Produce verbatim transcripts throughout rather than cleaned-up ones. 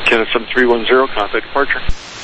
ten seven three one zero, contact departure.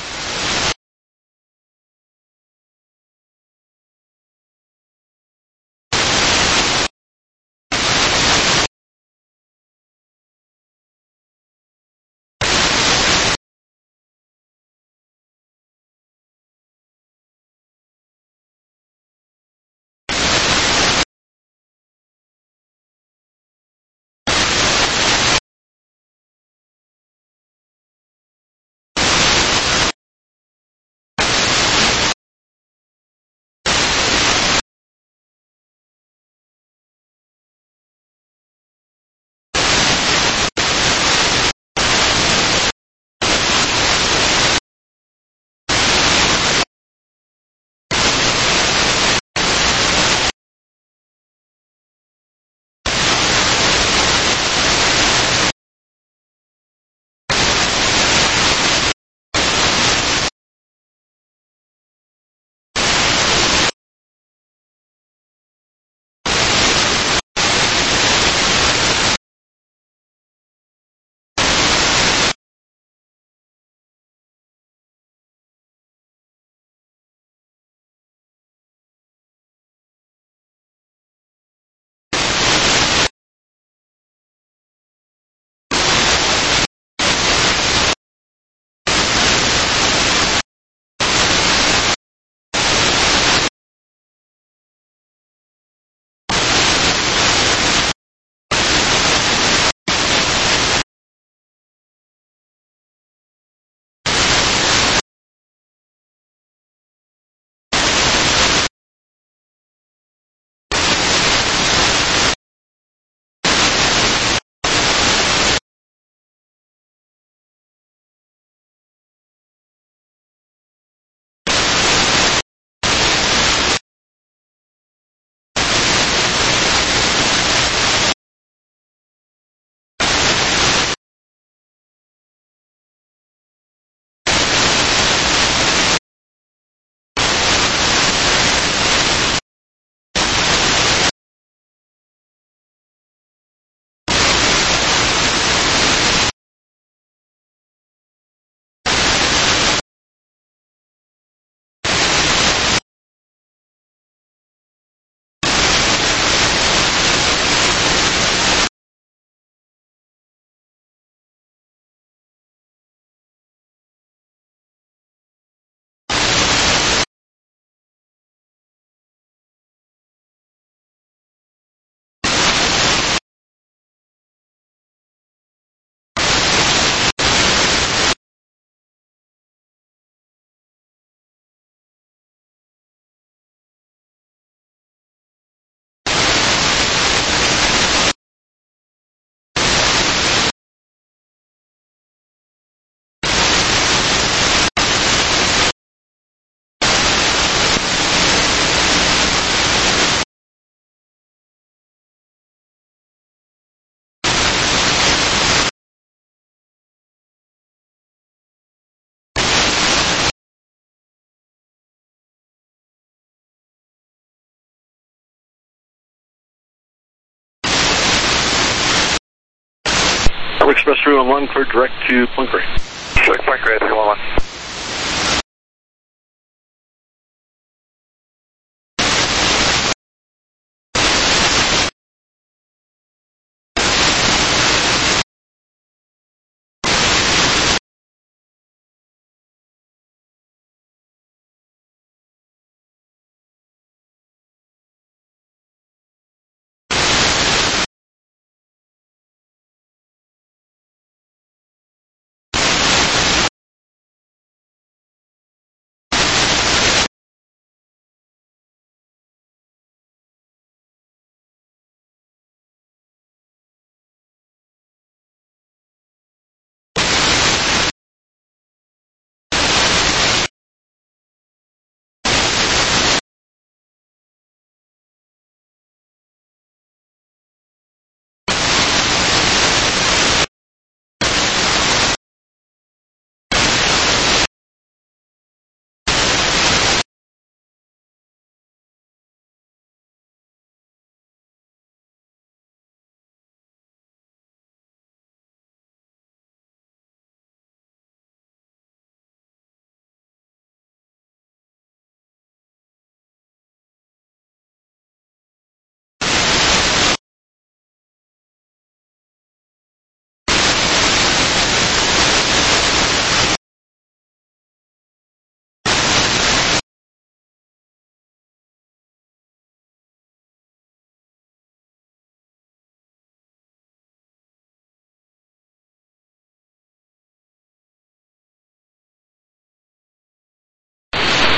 Express three one one, clear direct to Pointe Grey. Direct Pointe Grey, three one one.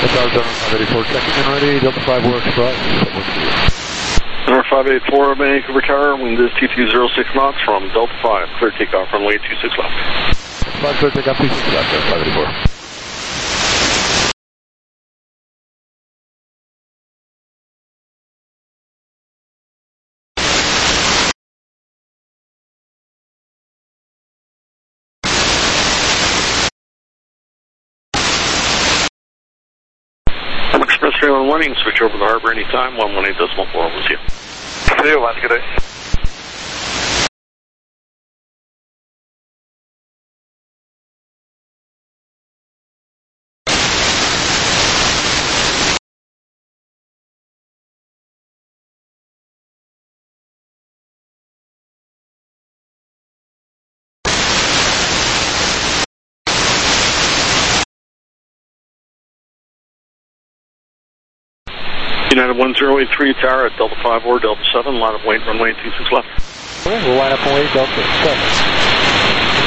Delta five eighty-four, checking in ready, Delta five works for us. Works for you. Number five eighty-four, Vancouver Tower, wind is two two zero six knots from Delta five, clear takeoff runway two six left. five, clear takeoff, two six left, five eighty-four. Express three one one, you can switch over to the harbor anytime, one one eight decimal four, we'll see you. See you, man. Good day. United one zero eight three Tower at Delta five or Delta seven, line up wait, runway two six left. Okay, we'll line up and wait, Delta seven.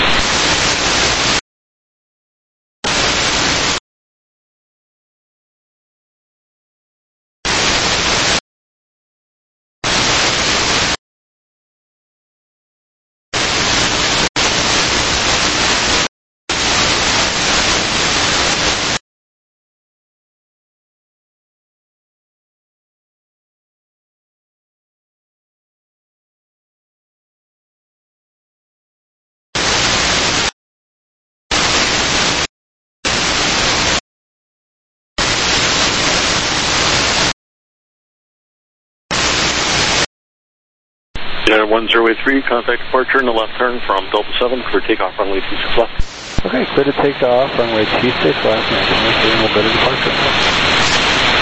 United one zero eight three, contact departure in the left turn from Delta seven, clear takeoff runway two six left. Okay, clear to take off, runway two six left, and we'll go to departure.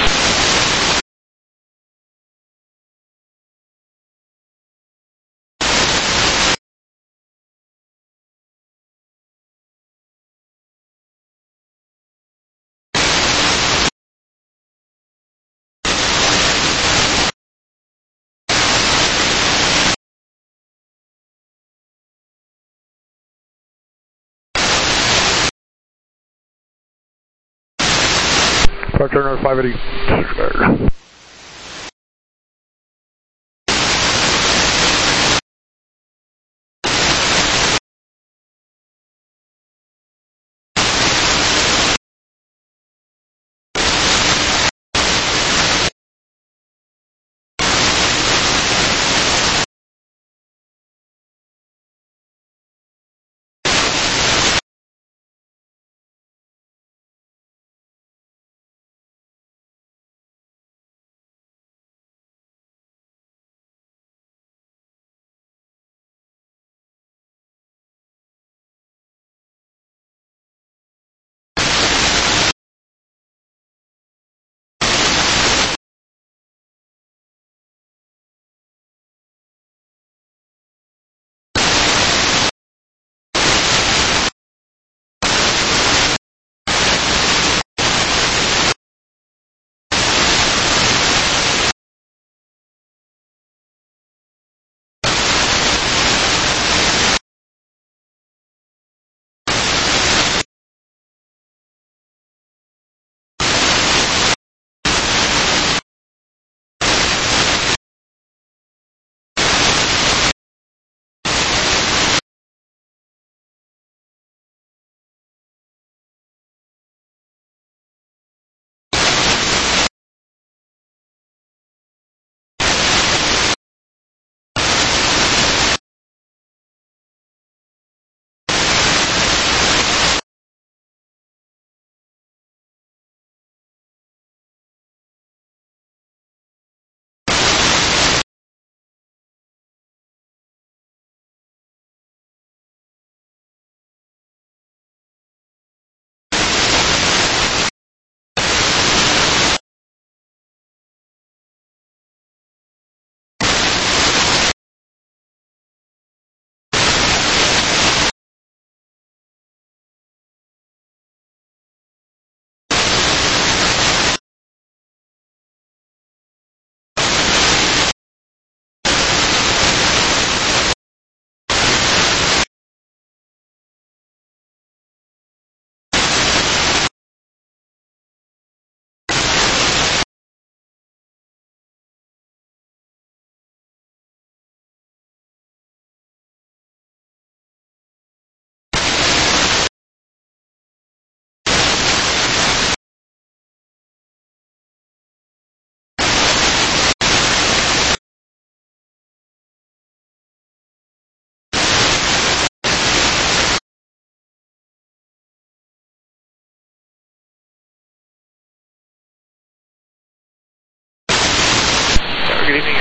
Departure number five eighty.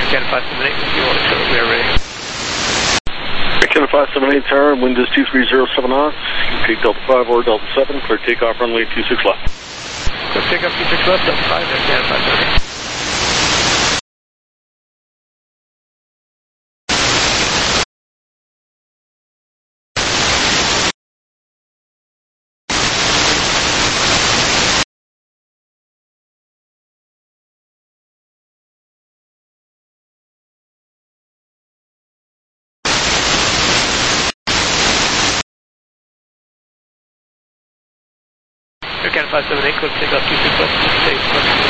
Canada five seven eight, if you want to show we are ready. Canada five seven eight tower, wind is two three zero seven knots. You can take Delta five or Delta seven, clear takeoff runway two six left. Clear takeoff two six left, Delta five, and Canada five seven eight. Canada five seven eight, clear takeoff two six left, stay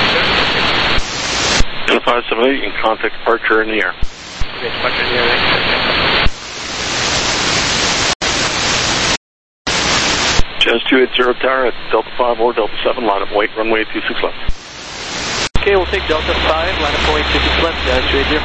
Canada five seven eight, you can contact departure in the air. Okay, departure in the air, thanks. Jazz two eight zero tower at Delta five or Delta seven, line up wait, runway two six left. Okay, we'll take Delta five, line up wait two six left, Jazz two eight zero.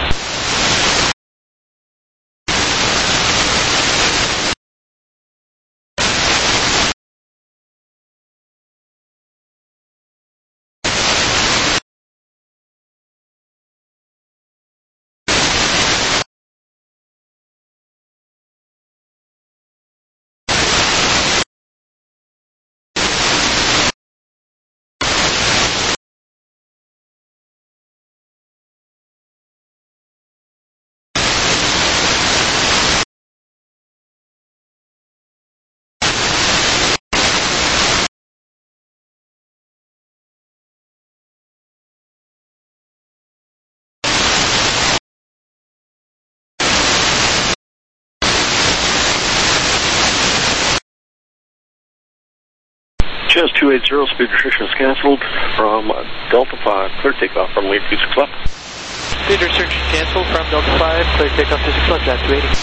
Jazz two eight zero, speed restriction is cancelled from Delta five, clear takeoff runway two six left. Speed restriction cancelled from Delta five, clear takeoff two six left, Jazz two eighty.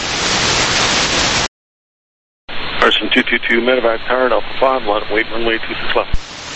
Carson two two two, medevac tower, Delta five, line up wait, runway two six left.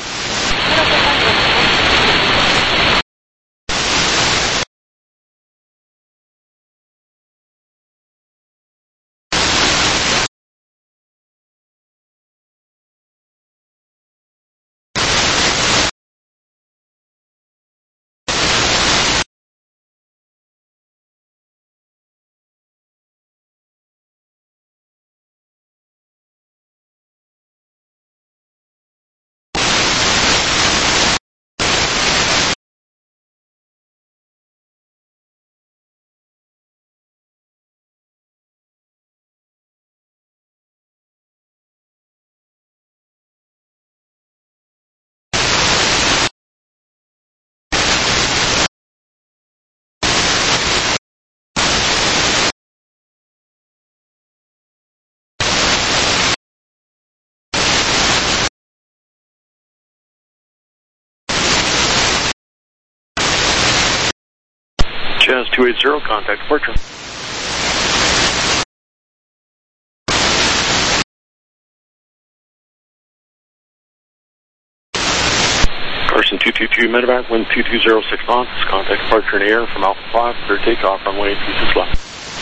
Jazz two eight zero, contact departure. Carson two two two, medevac, wind two two zero six knots, contact departure in the air from Alpha five, clear takeoff runway two six left.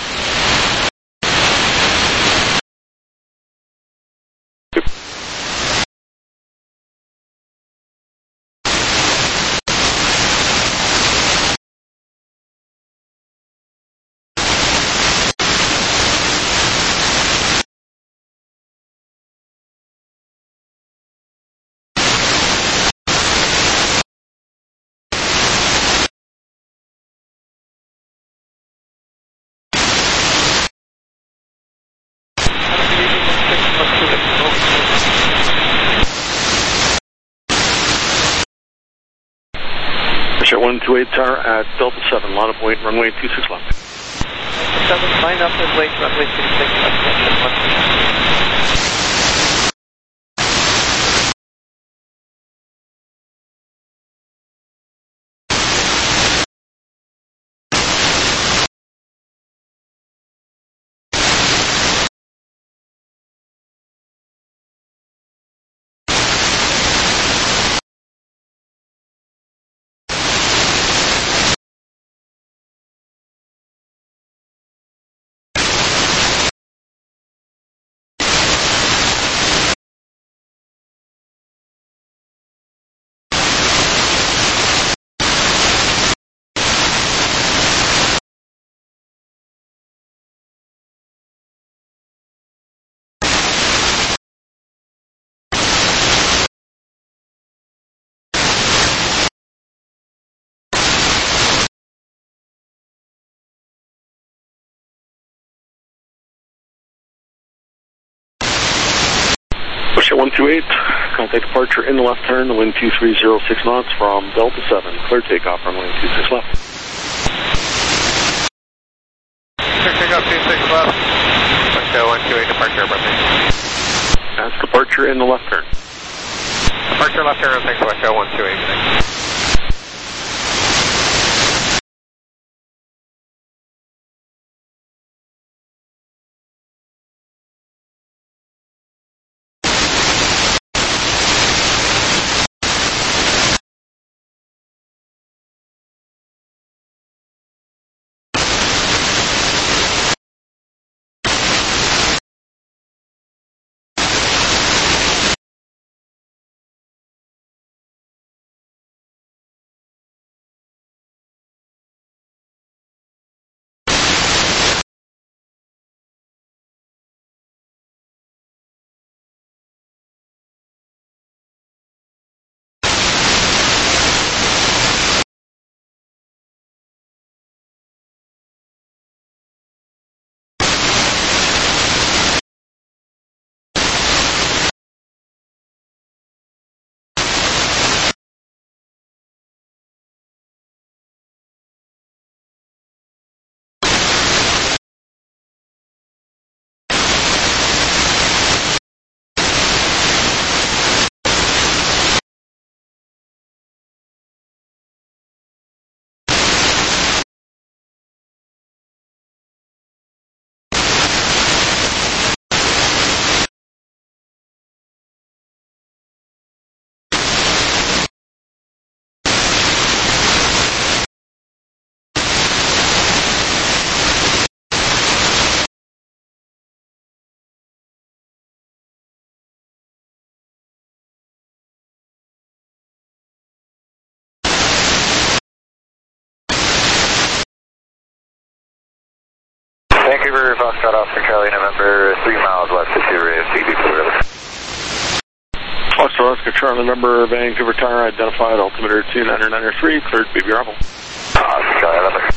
one two eight tower at Delta seven, line up wait, runway two six left. seven, line up and wait, runway two six left. Push at one two eight, contact departure in the left turn, the wind two three zero six knots from Delta seven, clear takeoff runway two six left. Clear takeoff two six left, push at one two eight, departure approaching. That's departure in the left turn. Departure left turn, thanks, push at one two eight, thanks. Vancouver, Foxtrot, Oscar Charlie, November, three miles west of two Ray, C D four. Foxtrot, Oscar Charlie, November, Vancouver Tower, identified, altimeter two nine nine three, cleared baby arrival. Oscar Charlie, November.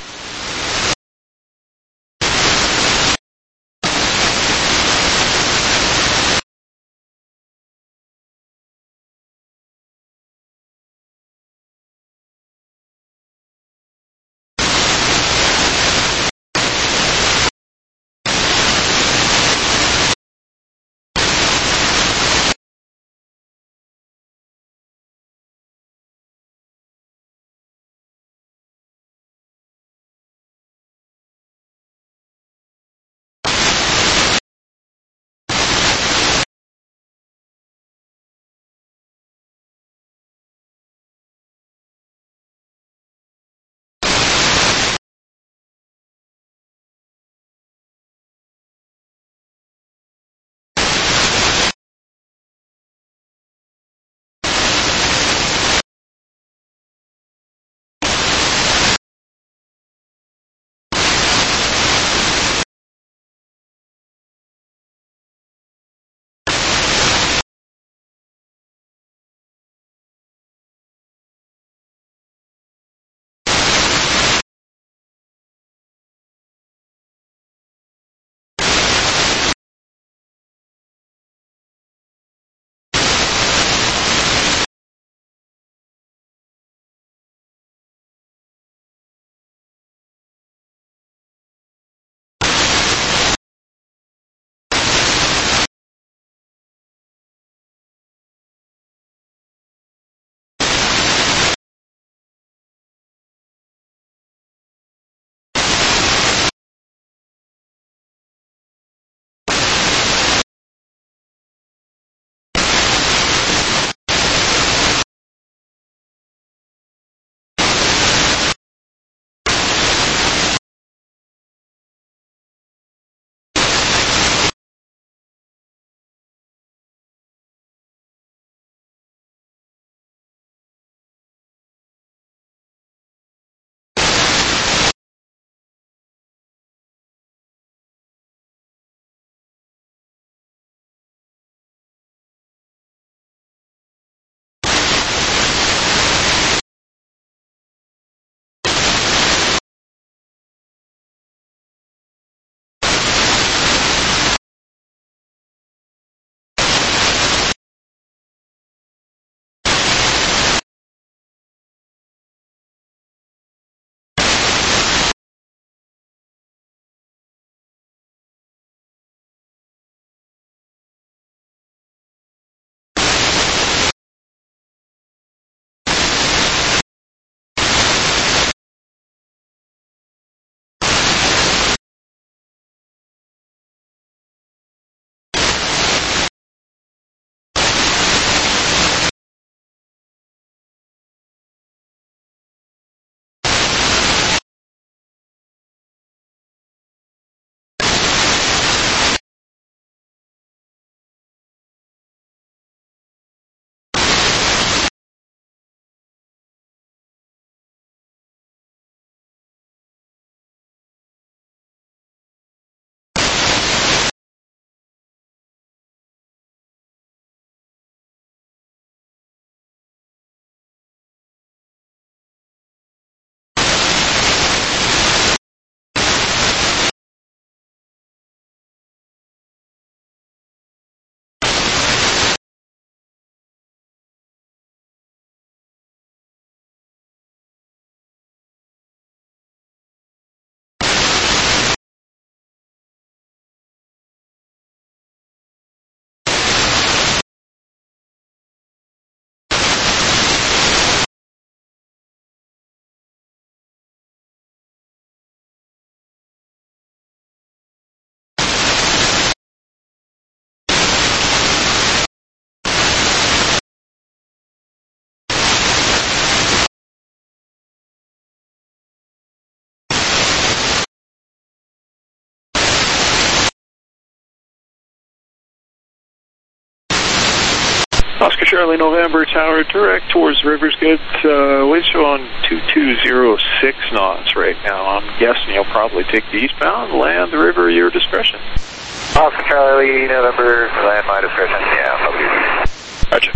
Oscar Charlie November, tower direct towards Rivers Good. Uh, wind chill on two two zero six knots right now. I'm guessing you'll probably take the eastbound, land the river, your discretion. Oscar Charlie November, land my discretion. Yeah, okay. Gotcha.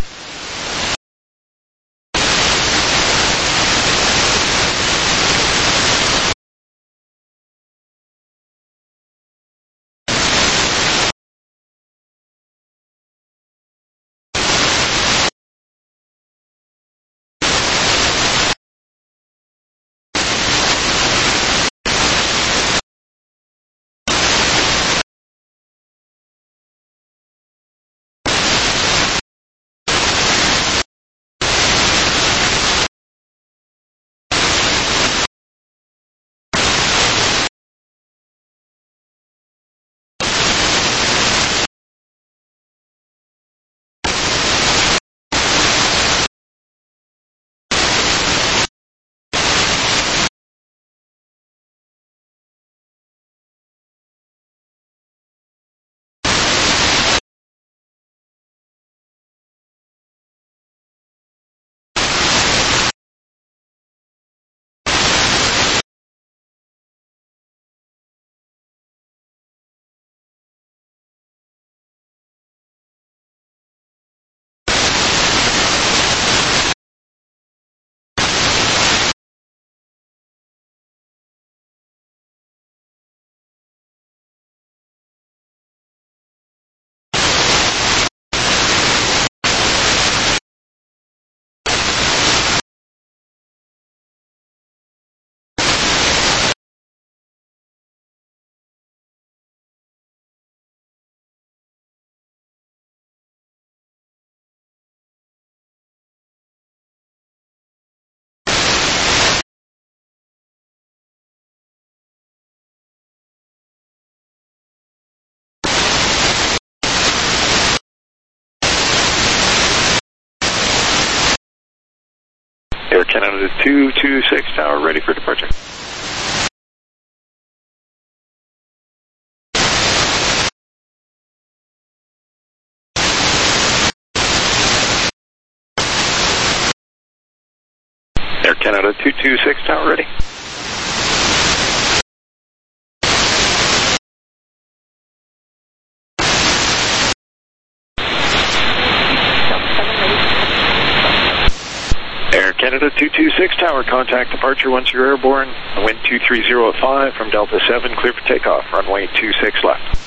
Air Canada two two six tower ready for departure. Air Canada two two six tower ready. Air Canada two two six tower, contact departure once you're airborne. Wind two three zero five from Delta seven, clear for takeoff. Runway two six left.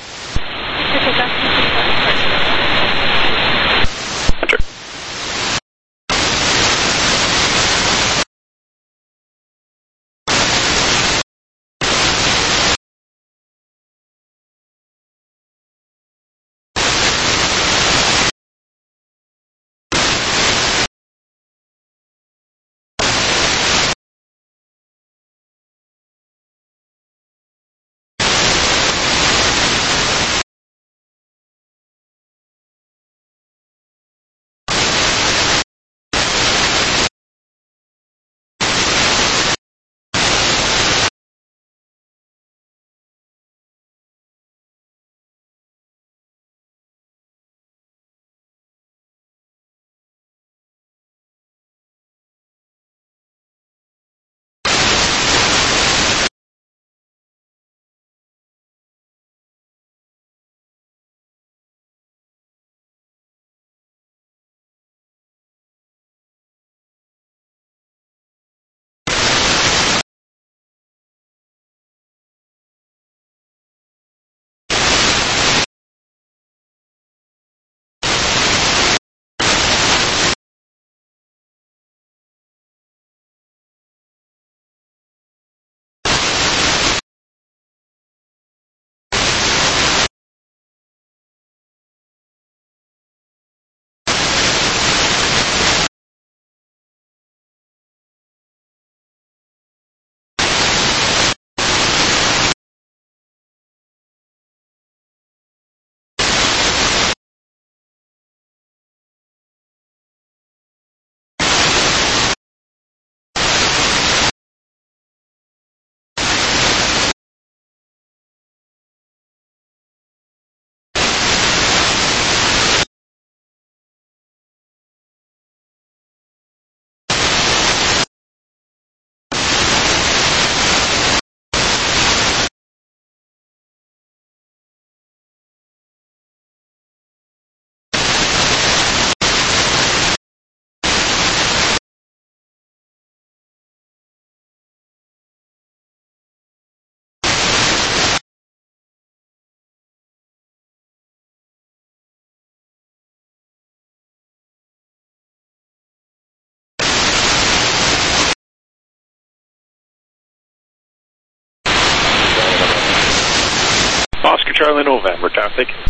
Charlie November, time, thank you.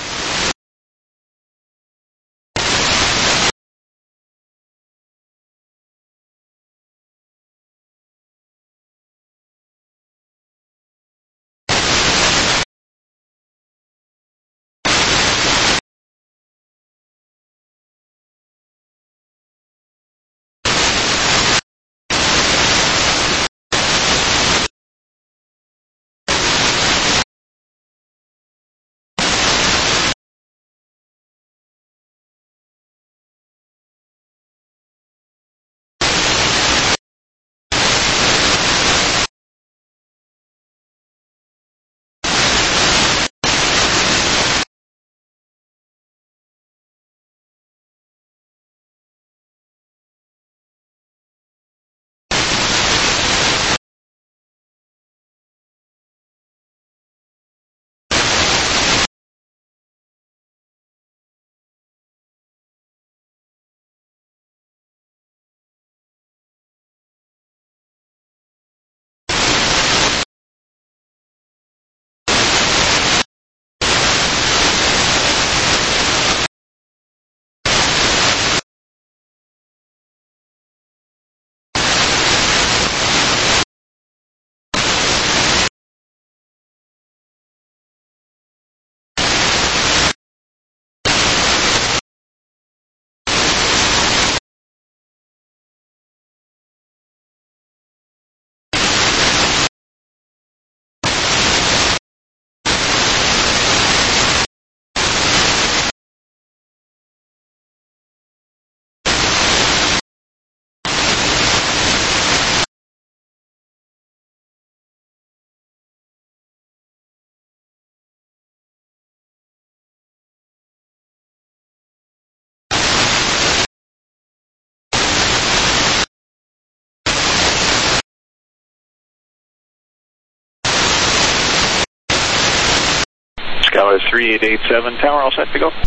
Skyline three eight eight seven, tower, all set to go?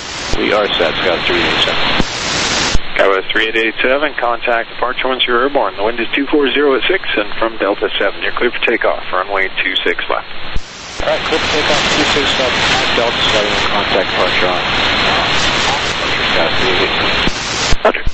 We are set, Skyline three eight eight seven. Skyline three eight eight seven, contact departure once you're airborne. The wind is two four zero at six, and from Delta seven, you're clear for takeoff, runway two six left. Alright, clear for takeoff, two six left, at Delta seven, contact departure on. Uh, departure Skyline three eight eight seven. Roger.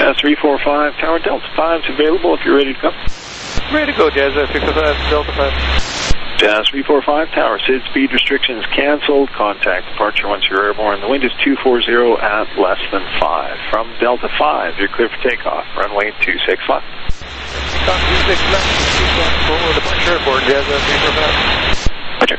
Jazz three four five, Tower Delta five is available if you're ready to go. Ready to go, Jazz uh, six oh five, Delta five. Jazz three four five, Tower, S I D speed restrictions canceled. Contact departure once you're airborne. The wind is two forty at less than five. From Delta five, you're clear for takeoff. Runway two six left. Talk two six left, full departure aboard, Jazz uh, three four five. Roger.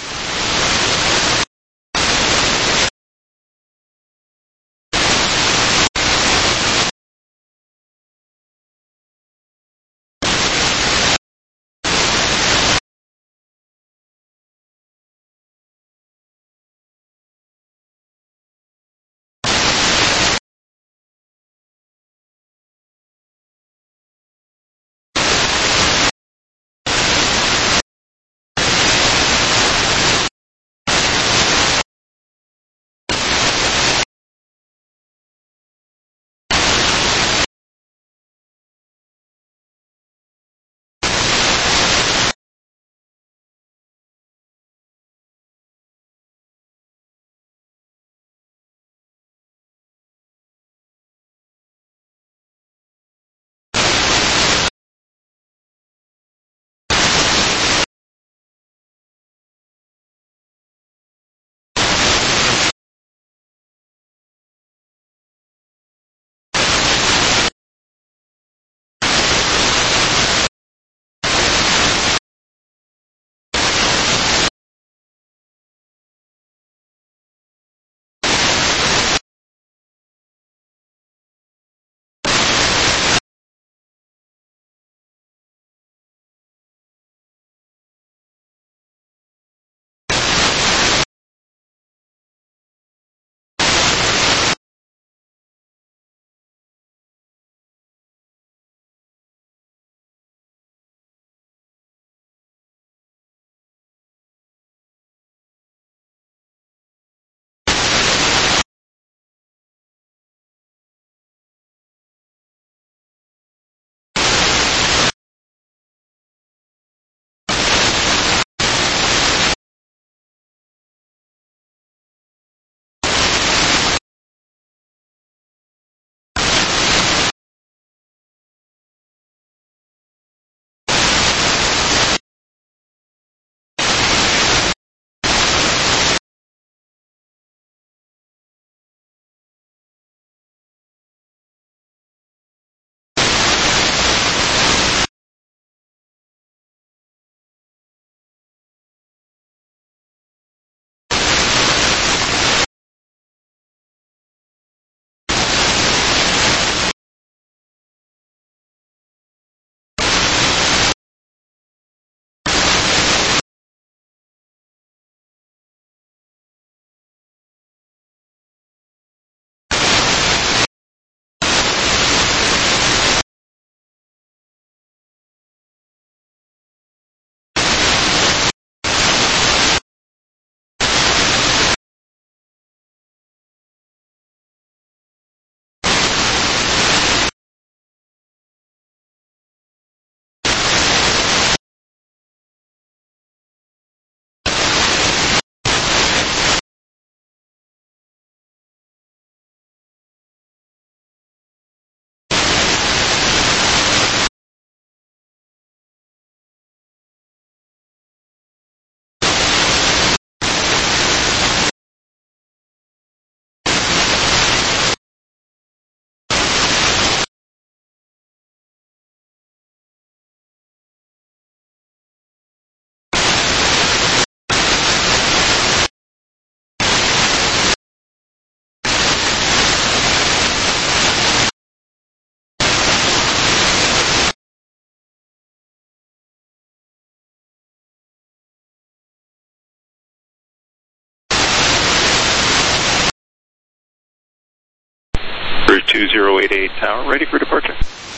two zero eight eight, Tower, ready for departure.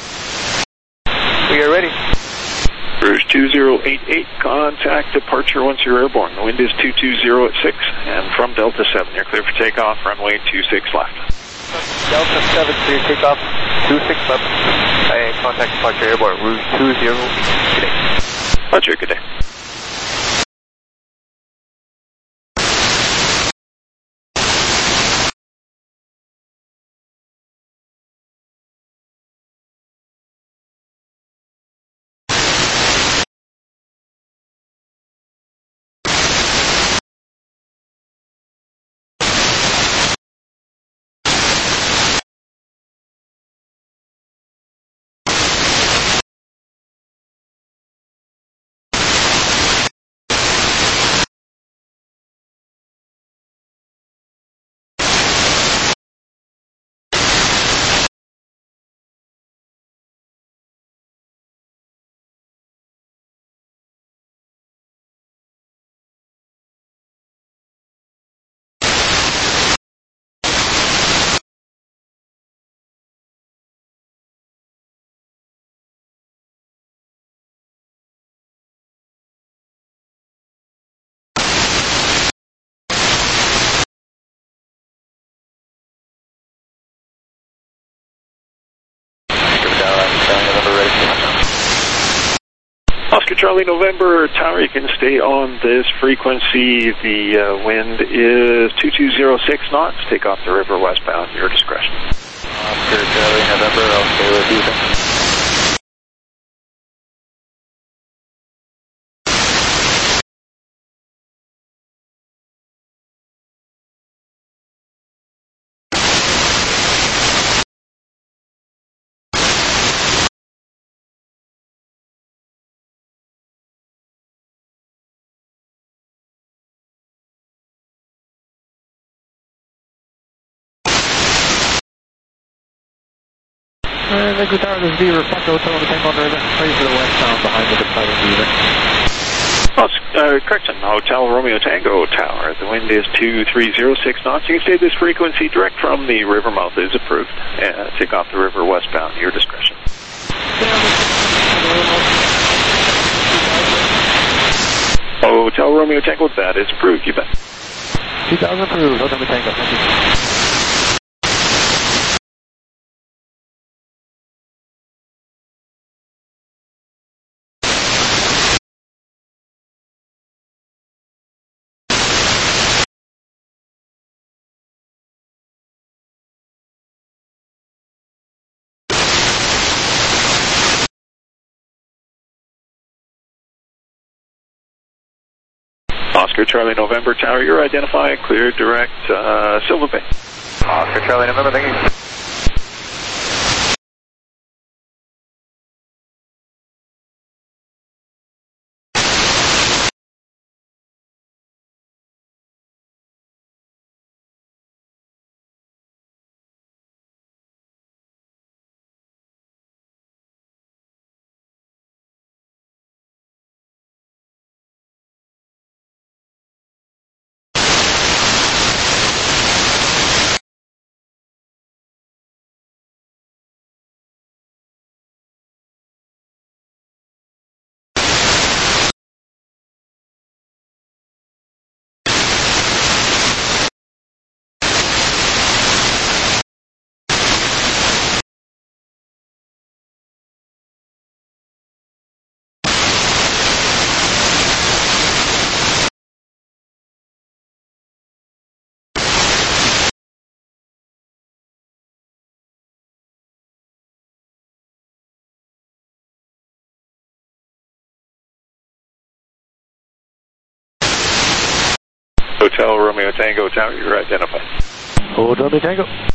We are ready. Rouge two zero eight eight, contact departure once you're airborne. The wind is two two zero at six, and from Delta seven, you're clear for takeoff, runway two six left. Delta seven, clear takeoff, two six left. I contact departure airborne, Rouge two zero eight eight. Good day. Roger, good day. Charlie November Tower, you can stay on this frequency. The uh, wind is two two zero six knots. Take off the river westbound, your discretion. Oscar Charlie November, I'll stay with you. Uh, Liquid Tower, this is Beaver, Foxtrot Hotel on the Tango on the river, ready for the westbound behind the departing Beaver. Oh, uh, correction, Hotel Romeo Tango Tower. The wind is two three zero six knots. You can stay this frequency direct from the river mouth is approved. Uh, take off the river westbound, your discretion. Hotel Romeo Tango, that is approved, you bet. two thousand approved, Hotel Romeo Tango, thank you. Oscar Charlie November Tower, you're identified, clear, direct, uh, Silver Bay. Oscar Charlie November, thank you. Hotel Romeo Tango Tower, you're identified. Hotel Romeo Tango.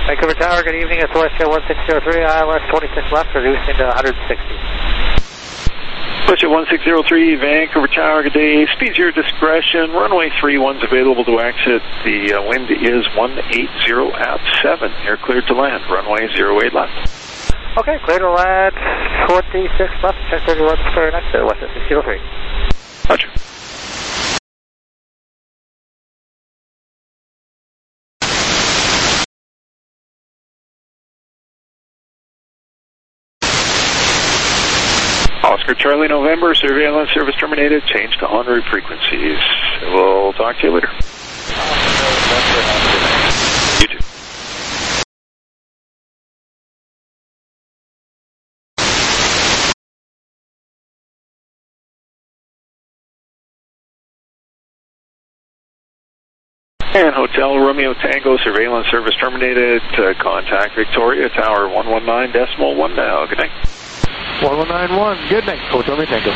Vancouver Tower, good evening. It's Westjet one six zero three, I L S twenty-six left, reducing to one hundred sixty. Westjet one six zero three, Vancouver Tower, good day. Speed's your discretion. Runway three one's available to exit. The uh, wind is one eighty at seven. You're cleared to land. Runway zero eight left. Okay, clear to land, twenty-six left, ten thirty-one, clear next to Westjet six zero three. Roger. Oscar Charlie November, surveillance service terminated, change to en route frequencies. We'll talk to you later. You too. And Hotel Romeo Tango, surveillance service terminated. Uh, contact Victoria Tower one one nine decimal one now. Good night. one one nine one, good night, Hotel Romeo Tango.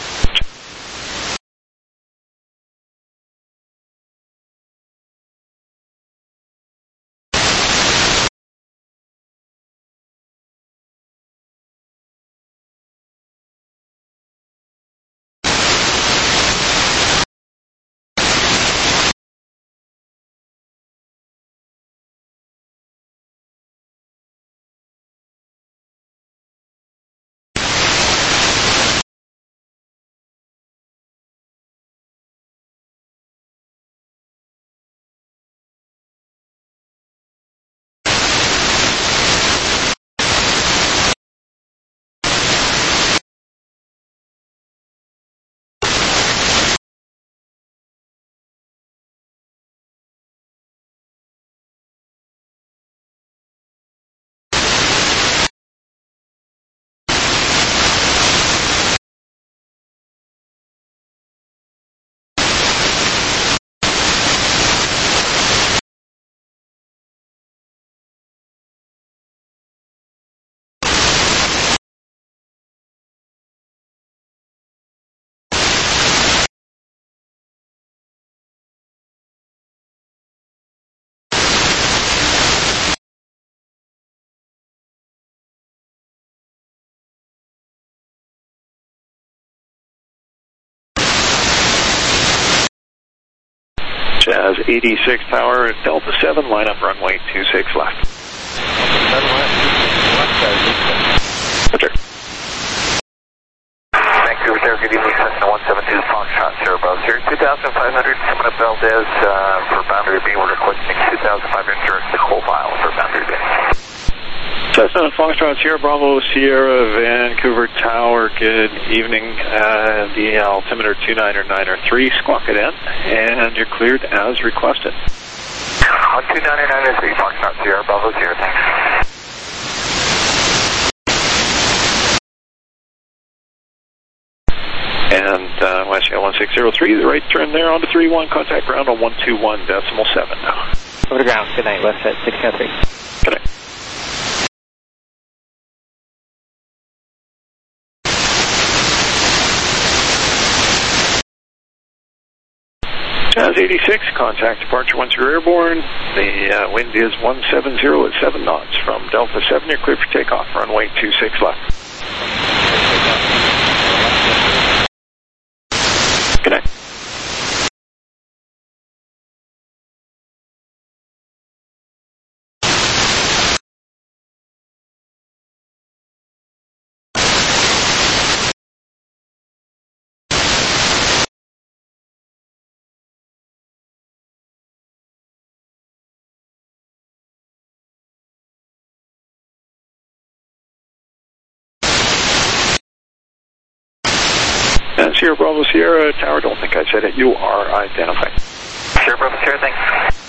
Jazz eighty-six Tower, Delta seven, line up runway two six left. Roger. Vancouver Tower, good evening, Cessna one seven two, Foxtrot, Sierra Bravo here. two thousand five hundred coming up Valdez uh, for boundary B. We're requesting two thousand five hundred direct to Coal Mile for boundary B. Cessna Foxtrot, Sierra Bravo, Sierra, Vancouver Tower, good evening. Uh, the altimeter two nine nine three, squawk it in, and you're cleared as requested. On two nine nine three, Foxtrot, Sierra Bravo, Sierra, thanks. And uh, Westjet one six zero three, the right turn there onto three one, contact ground on one two one decimal seven now. Over to ground, good night, Westjet six zero three. Good night. Jazz eighty-six, contact departure once you're airborne. The uh, wind is one seventy at seven knots from Delta seven. You're clear for takeoff, runway two six left. Good night. And Sierra Bravo Sierra Tower, don't think I said it, you are identified. Sierra Bravo Sierra, thanks.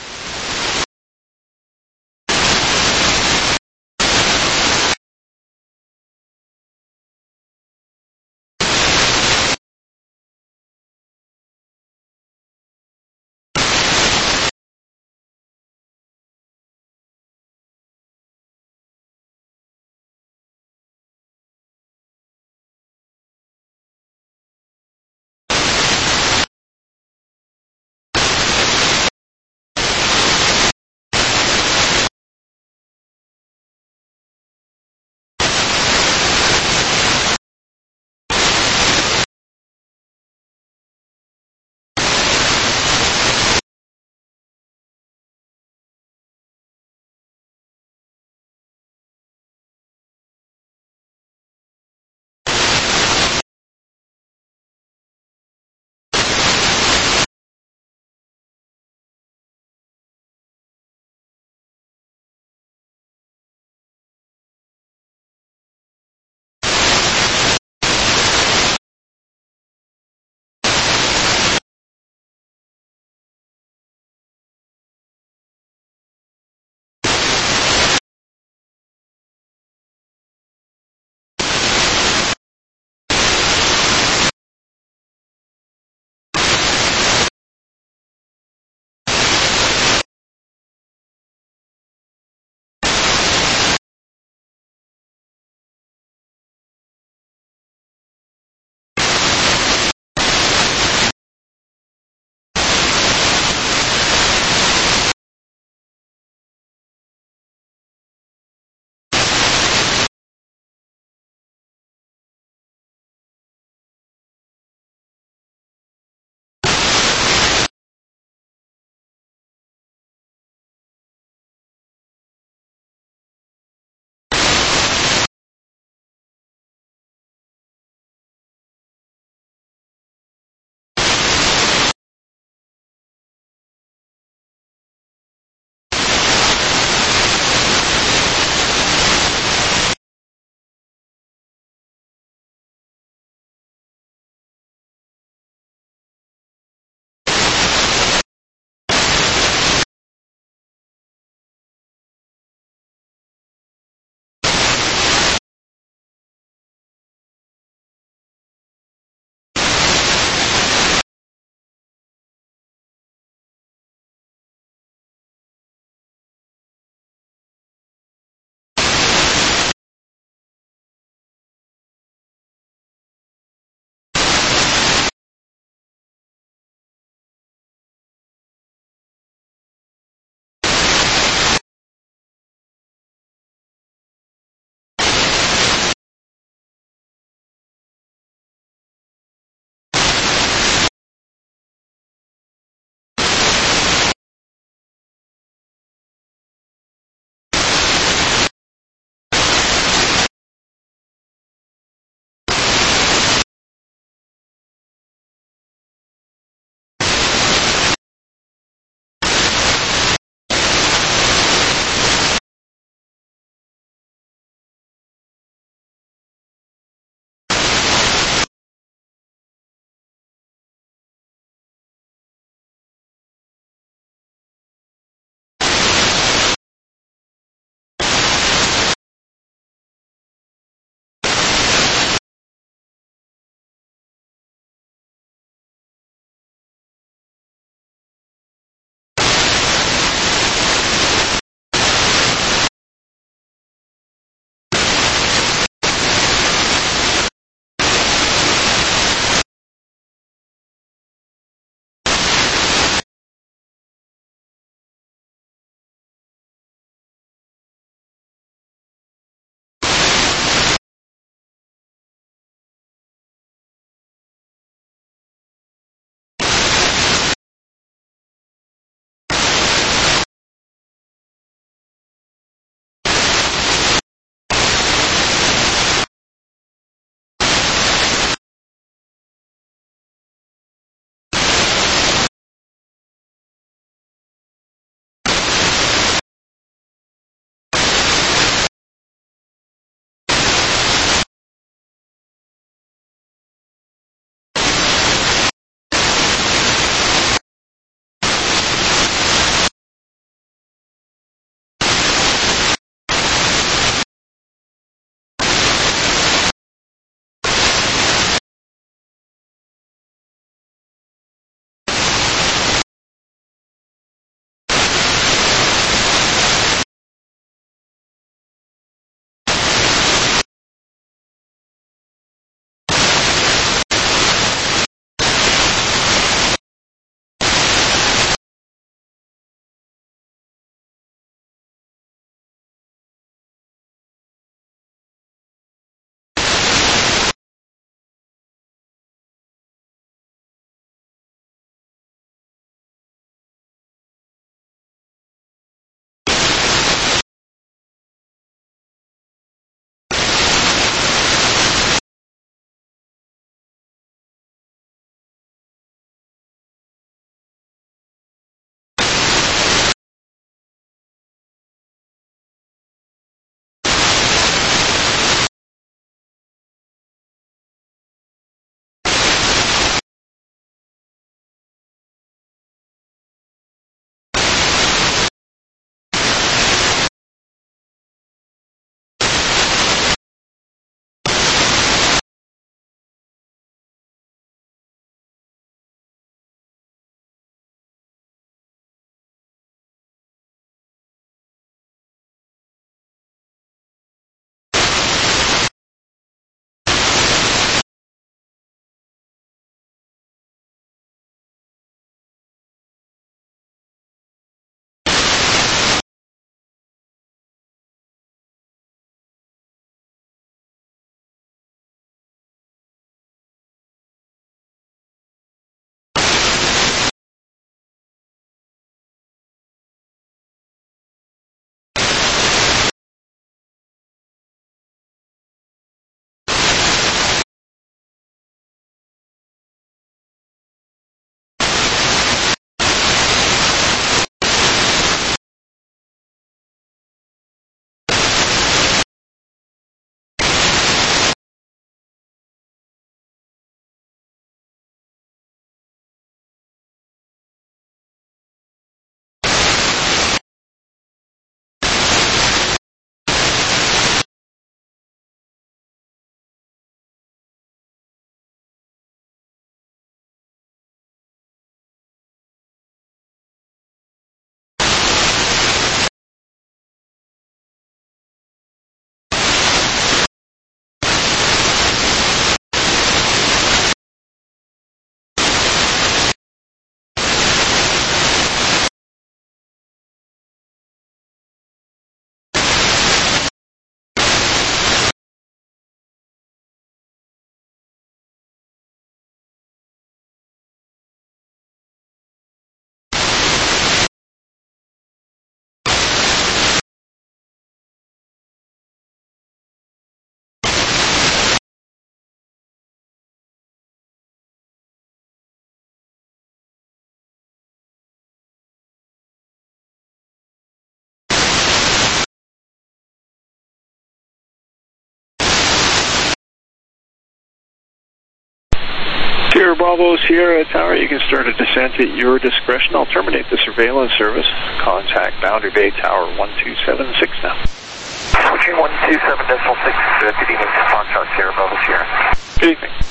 Sierra Bravo, Sierra Tower, you can start a descent at your discretion. I'll terminate the surveillance service. Contact Boundary Bay Tower one two seven six now. Switching one two seven decimal six, good evening, Foxtrot, Sierra Bravo, Sierra. Good evening.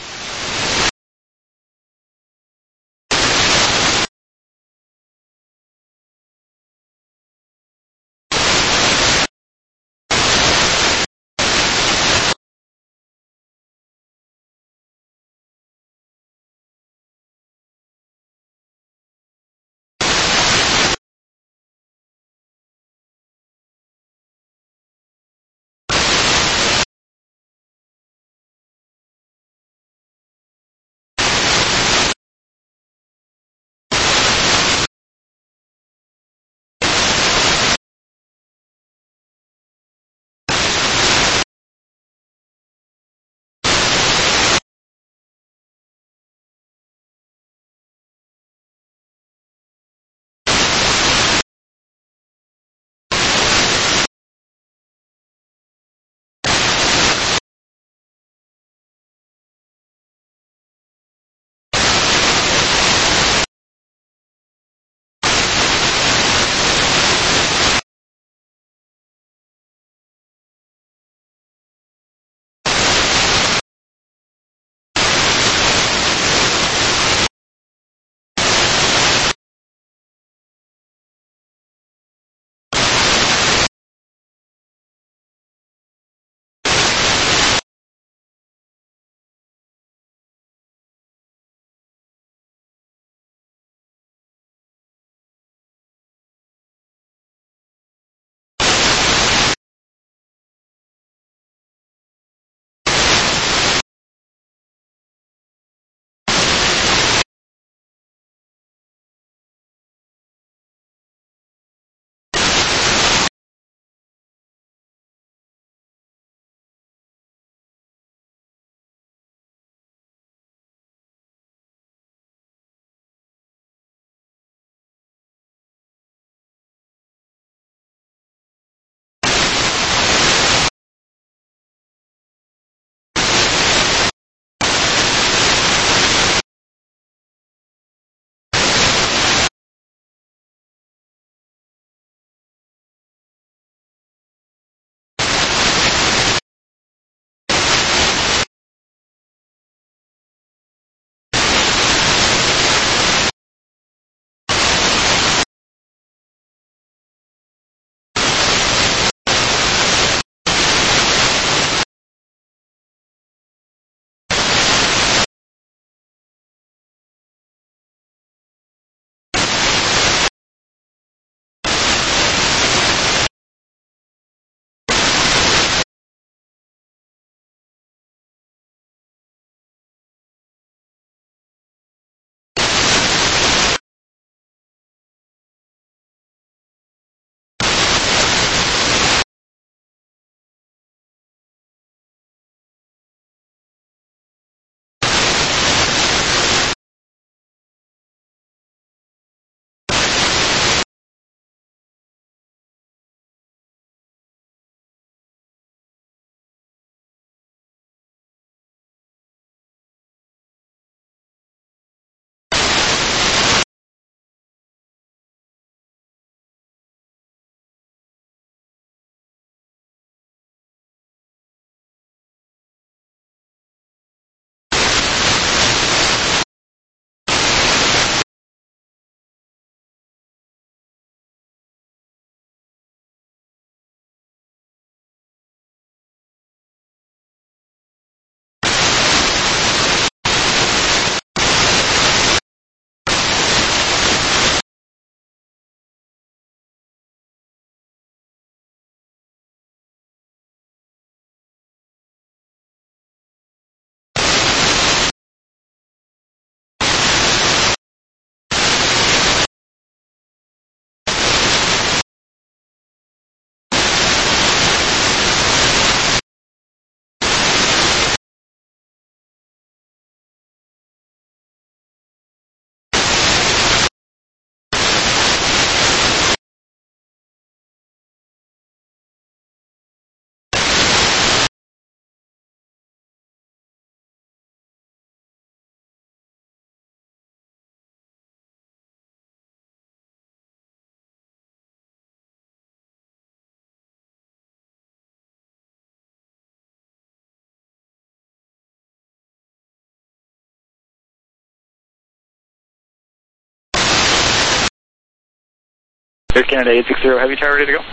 Air Canada eight six zero Heavy Tower, ready to go.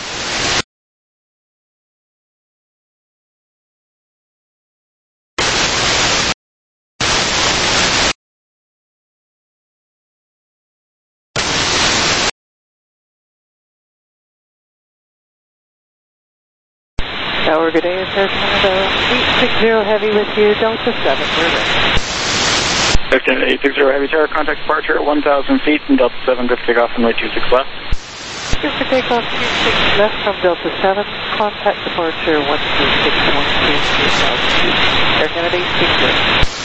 Tower, good day, it's Air Canada eight six zero Heavy with you, Delta seven, we're ready. Air Canada eight six zero Heavy Tower, contact departure at one thousand feet from Delta seven, good for takeoff, runway two six left. Good for takeoff, two six left from Delta seven, contact departure one two six one two two thousand feet. Air Canada eight six zero.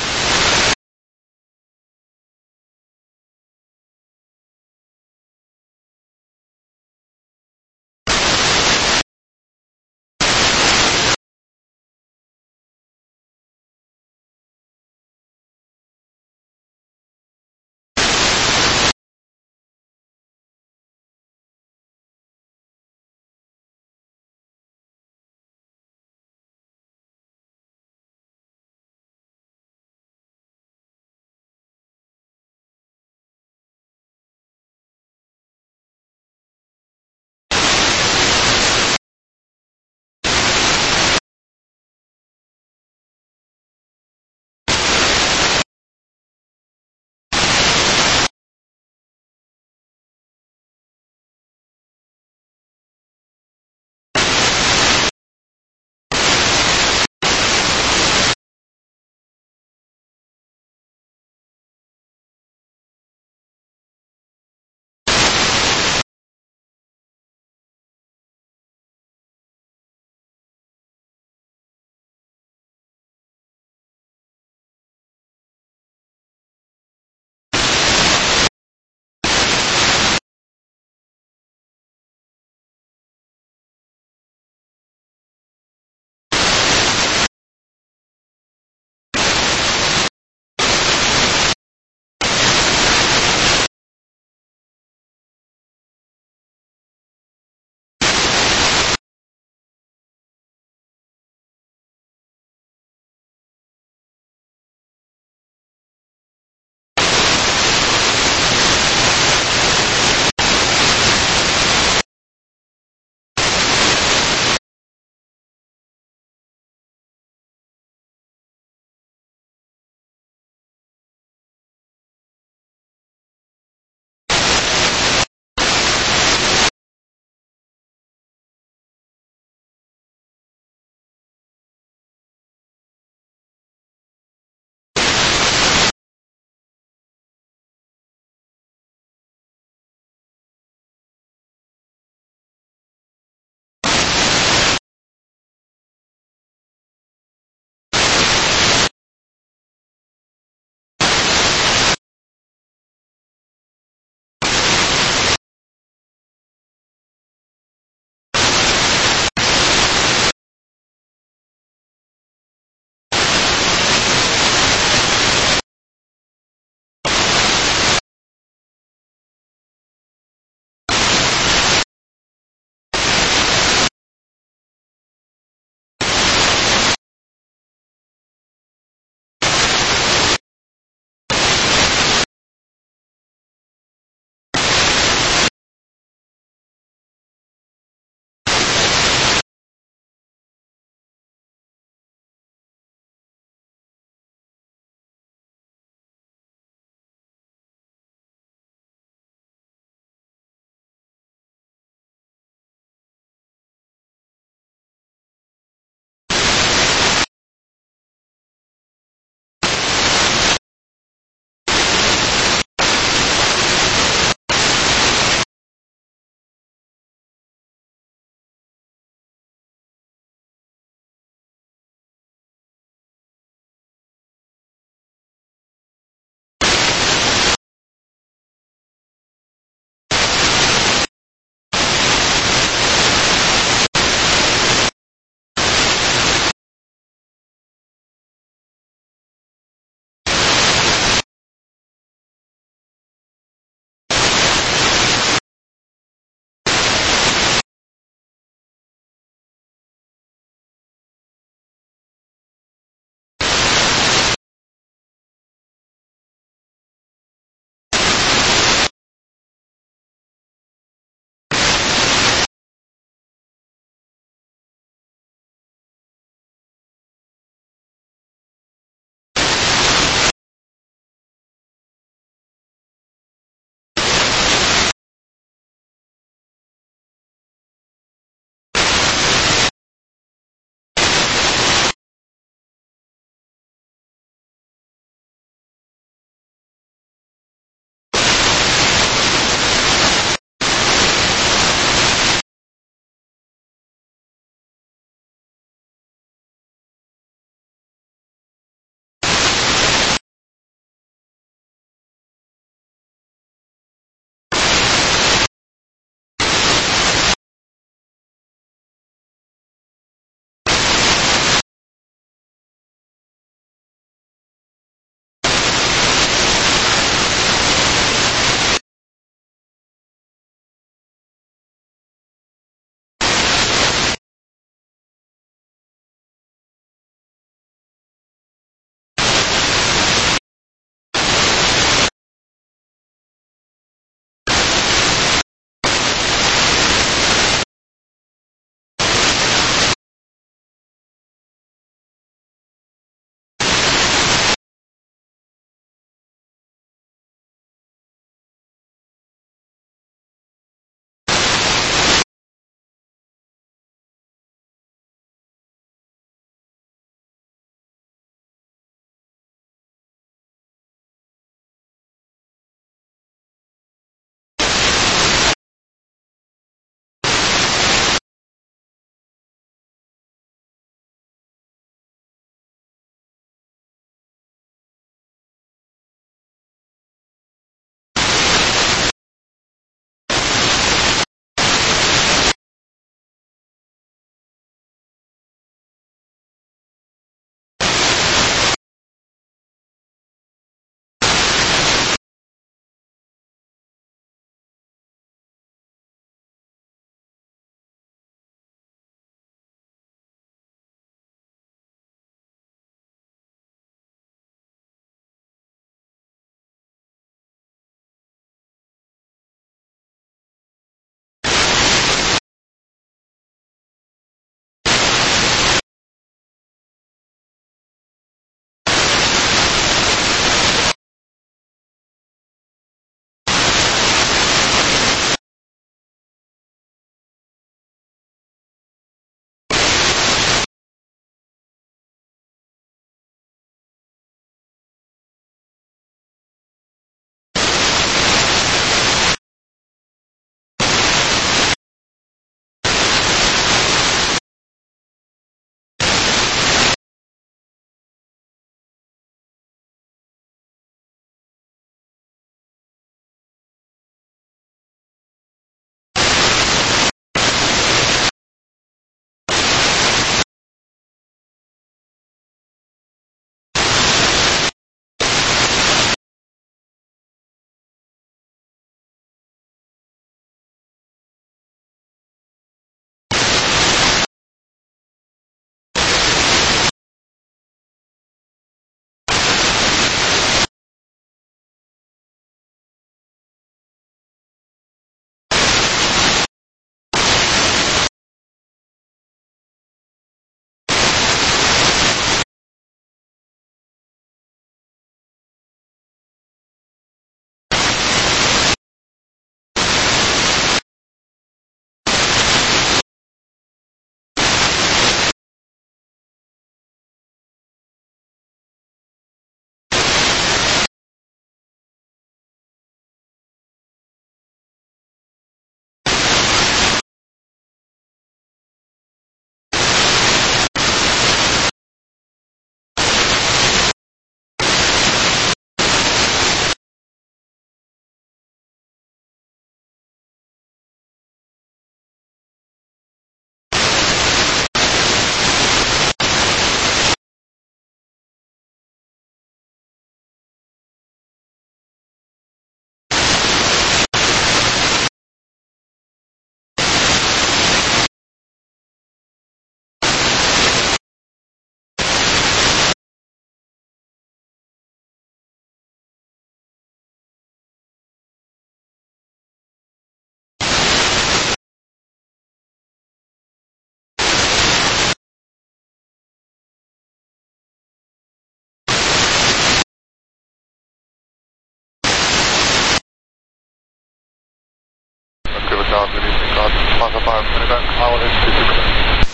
uh, good evening, God. Plaza five, Medevac, Holiday two six seven.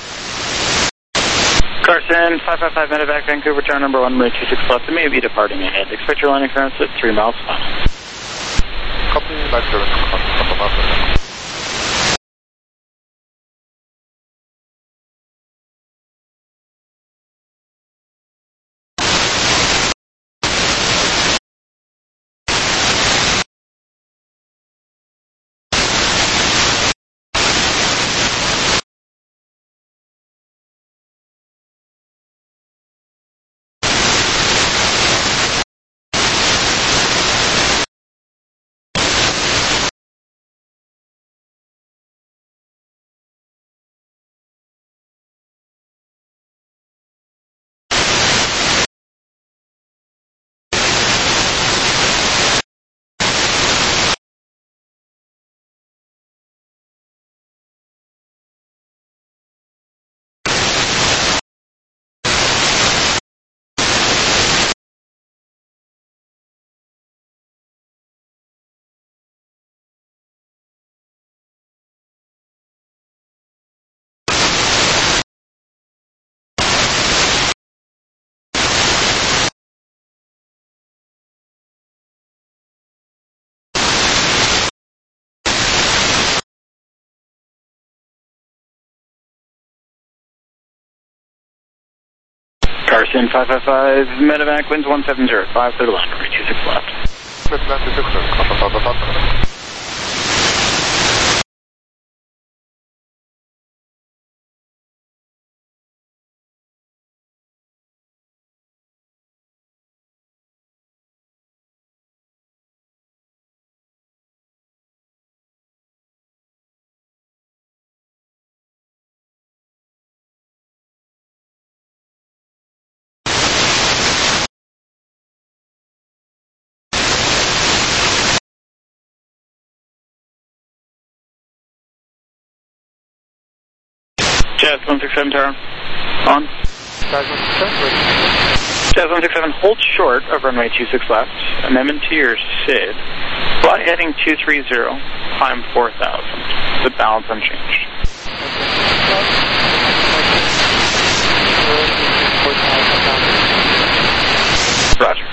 Carson, five five five Medevac, Vancouver, tower number one, runway two six left, and may be departing ahead. Expect your landing clearance at three miles final. Copy, nine seven, Papa five. Carson, five five five Medevac, winds one seven zero five, clear to land, runway two six left. Medevac two six seven, Papa Papa Papa. Jazz one six seven tower, on. Jazz one six seven, ready. Jazz one six seven, hold short of runway two six left. Amendment to your S I D. Fly heading two three zero, climb four thousand. The balance unchanged. Roger.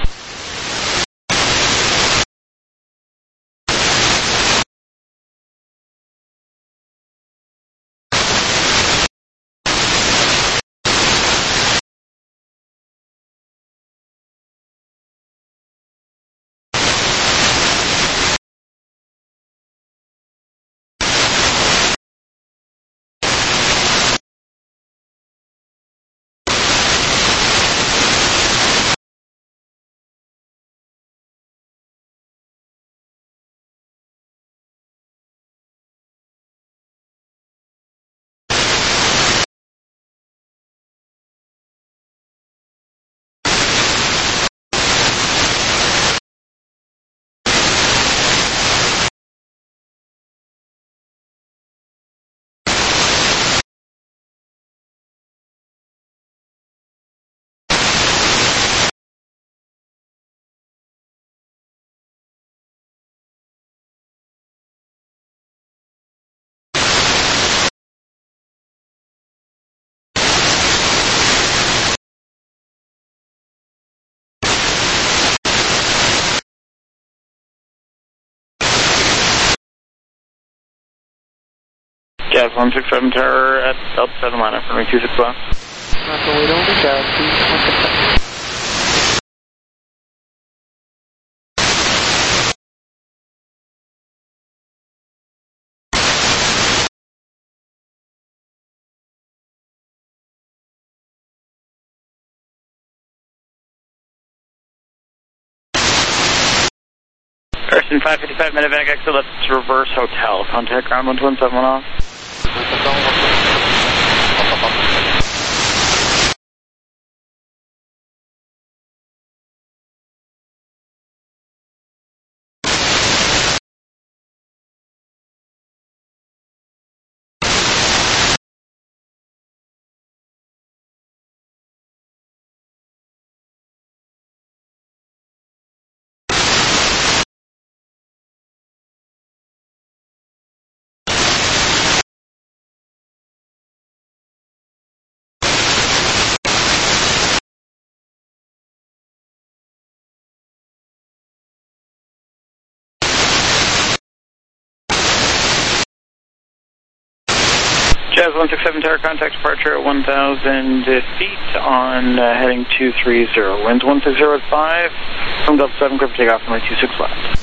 Jazz one six seven tower at Delta seven line up, runway two six left. Not the way to the Jazz, please, one six seven. Carson, five fifty-five Medevac, exit left to reverse hotel. Contact ground one two one seven one off. Jazz one six seven Tower, contact departure at one thousand feet on uh, heading two three zero. Winds one six zero at five, from Delta seven, clear for takeoff, runway two six left.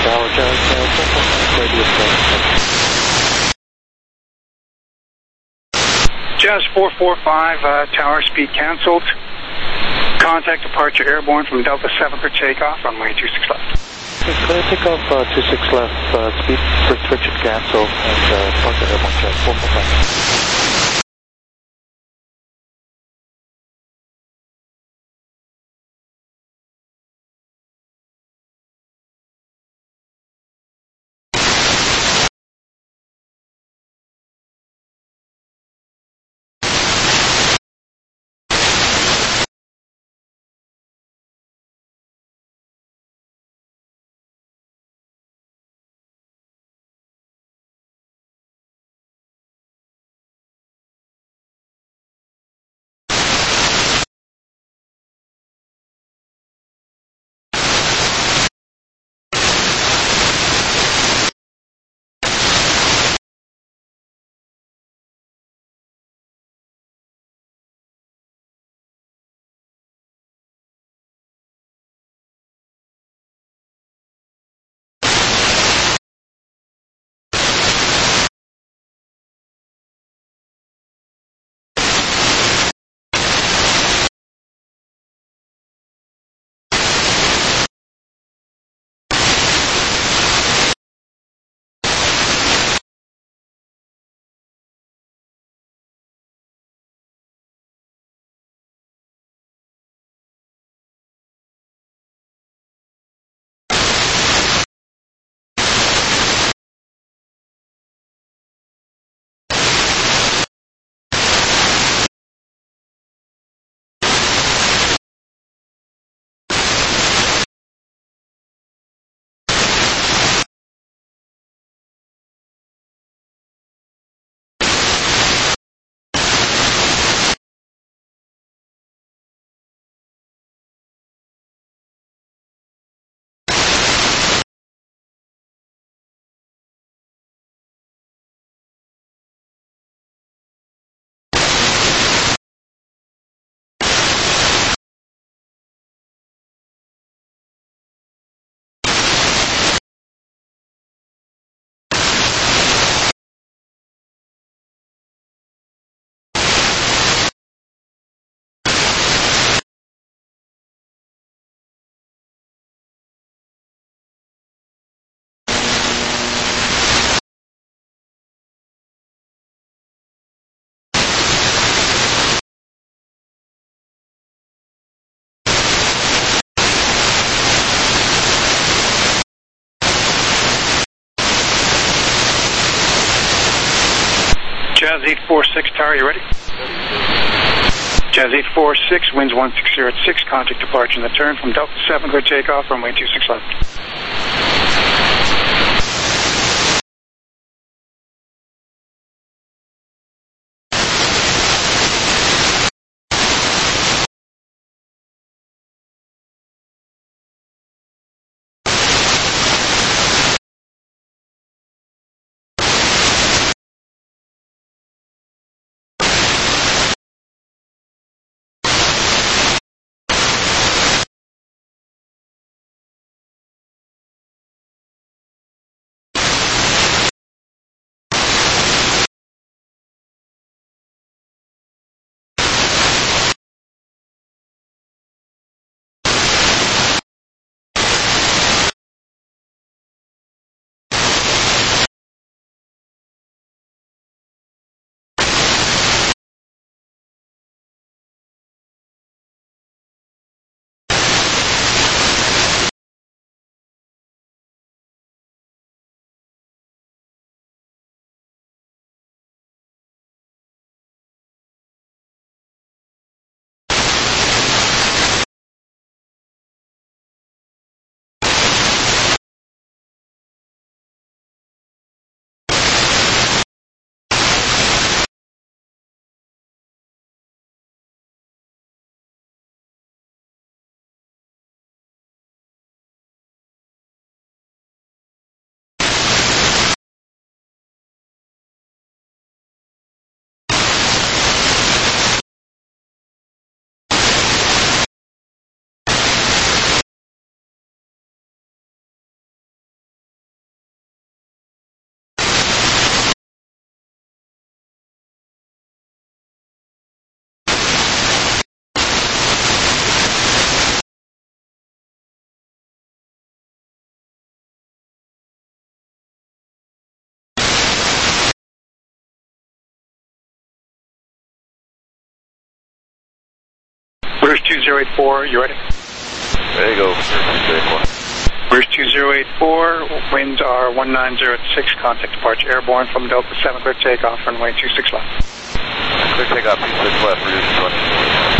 Tower, Charlie, Tower, four four five, clear to approach. Jazz four four five, uh, tower speed canceled. Contact departure airborne from Delta seven for takeoff, runway two six left. Okay, clear takeoff, uh, two six left, uh, speed restriction canceled, and uh, departure airborne check, four four five. Jazz eight four six, tower, you ready? Jazz eight four six, winds one six zero at six, contact departure in the turn from Delta seven, clear takeoff, runway two six left. zero eight four, you ready? There you go. Where's two zero eight four, winds are one nine zero at six, contact departure airborne from Delta seven, clear takeoff, runway two six left. Clear takeoff, two six left, reduce twenty.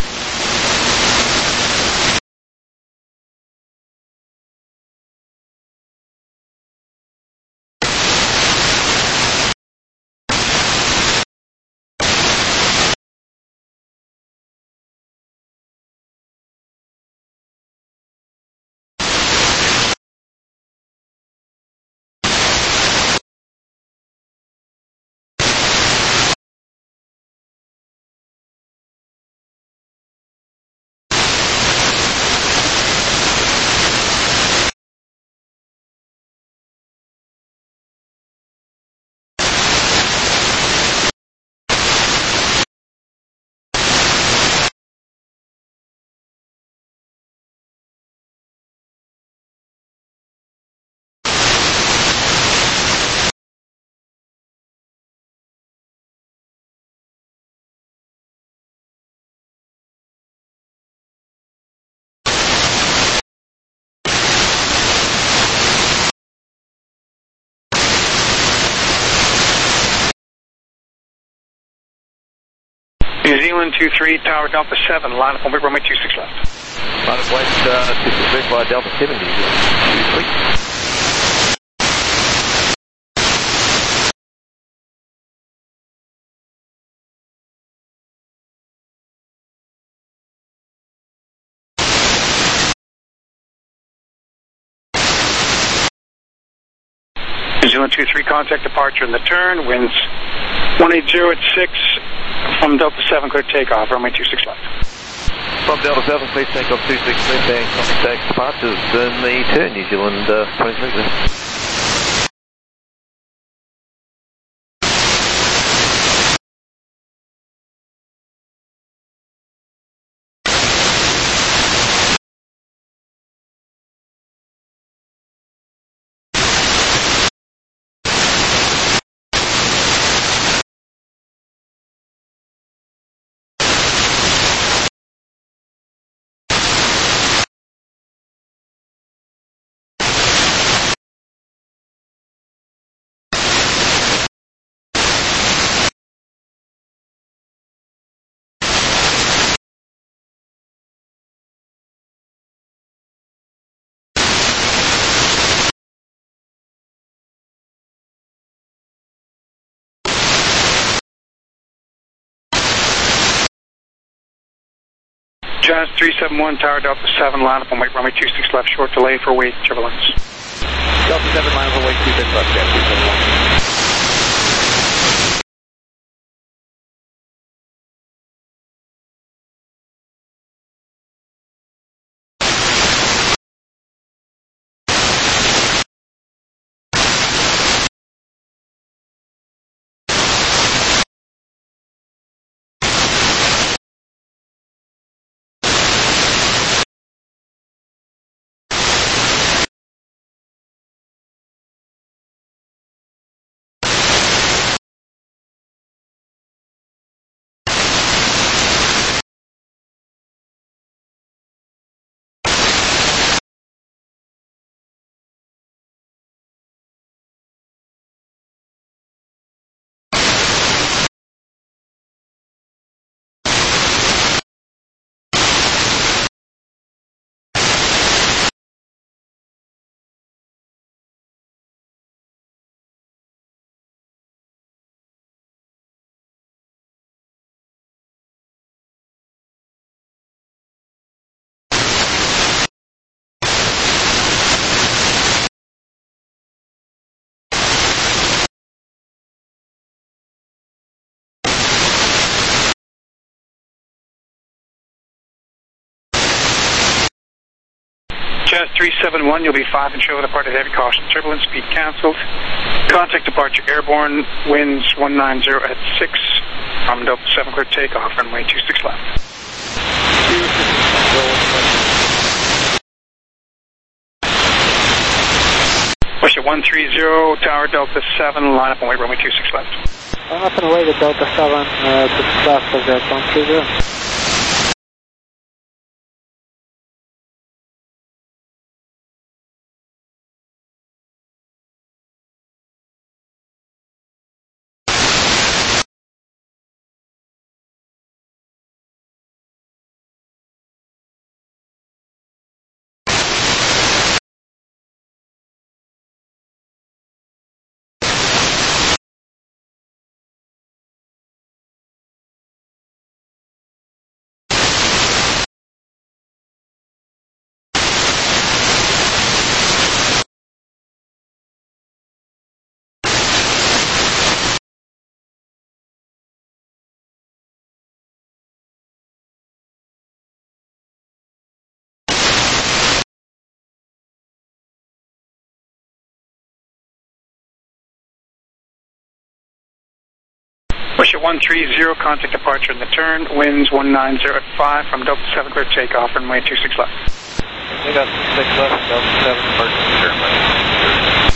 New Zealand two three, Tower Delta seven, line up on big runway two six left. Line up west, uh, two six three, fly Delta seven, New Zealand two three. New Zealand two three, contact departure in the turn, winds one eight zero at six, from Delta seven, clear takeoff, runway two six left. From Delta seven, please take off two six left and contact departures in the turn, New Zealand uh, twenty-three. Jazz three seven one, Tower Delta seven, line up on wait runway two six left, short delay for weight turbulence. Delta seven, line up on weight two six left, Jazz three seven one. Jazz three seven one, you'll be five and show departed heavy caution. Turbulence, speed cancelled. Contact departure airborne, winds one nine zero at six. From Delta seven, clear takeoff, runway two six left. Push at one three zero, Tower Delta seven, line up and wait runway two six left. Line up and wait at Delta seven, uh, to left of that one three zero. Russia one three zero, contact departure in the turn, winds one nine zero at five from Delta seven, clear takeoff, runway two six left. We got six left, Delta seven, departure turn.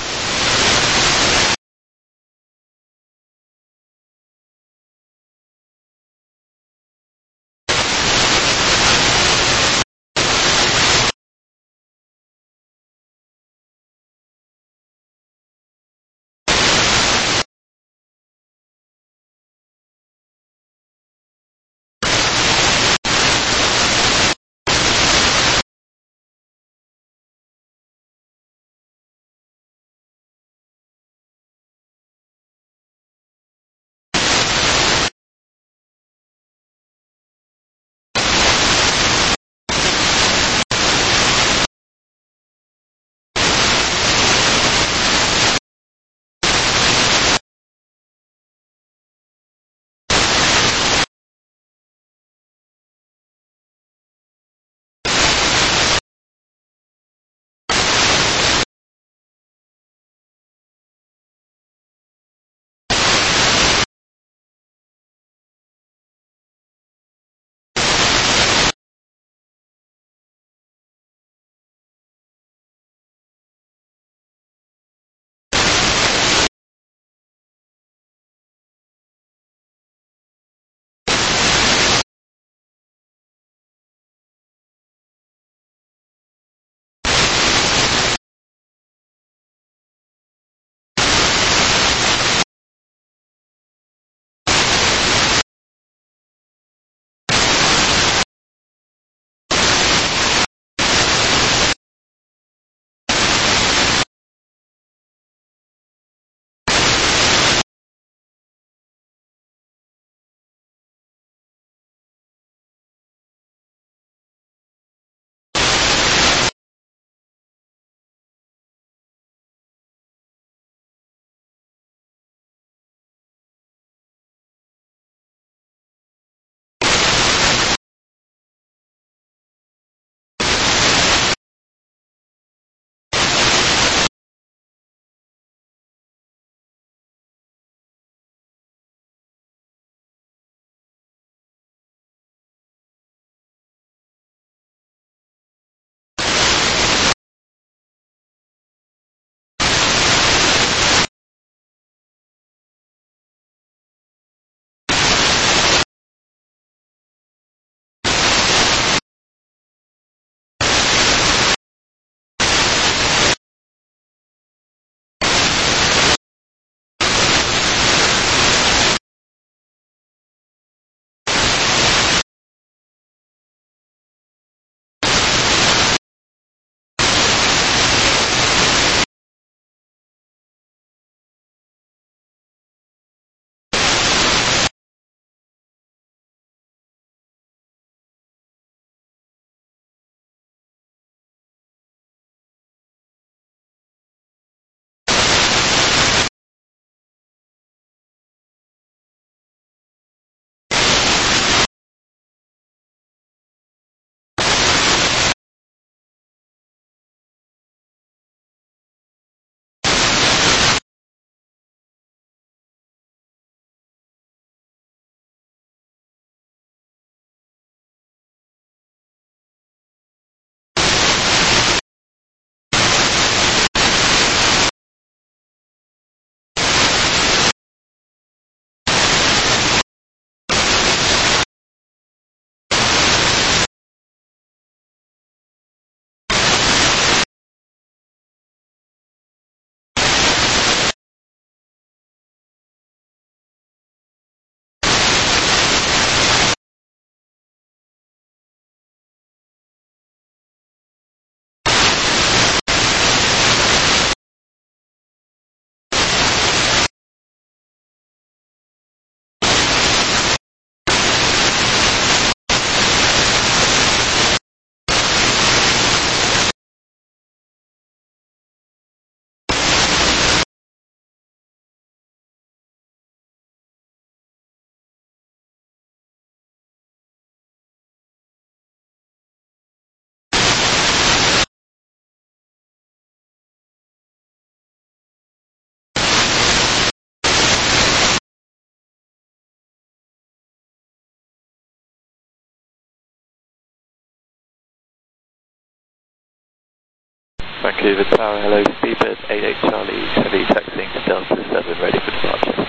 Vancouver Tower, hello, Speedbird eight eight Charlie, heavy taxiing to Delta seven, ready for departure.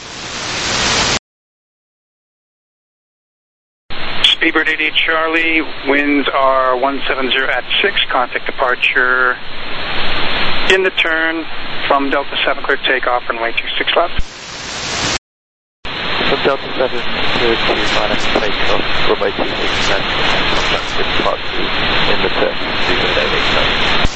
Speedbird eight eight Charlie, winds are one seven zero at six, contact departure in the turn from Delta seven, clear takeoff, runway two six left. From Delta seven, clear to minus takeoff, runway two six left, contact departure in the turn, Speedbird eight eight Charlie.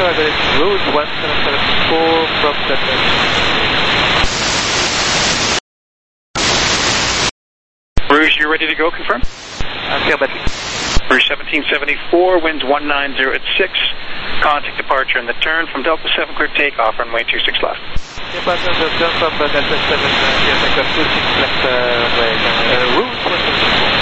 Roger, it's Rouge one seven seven four from Delta. Rouge, you're ready to go, confirm? Affirmative. Rouge seventeen seventy-four, winds one nine zero at six. Contact departure in the turn from Delta seven, clear takeoff, runway two six left. Departure in the turn from Delta seven, clear takeoff two six left, uh, runway, uh, Rouge one seven four.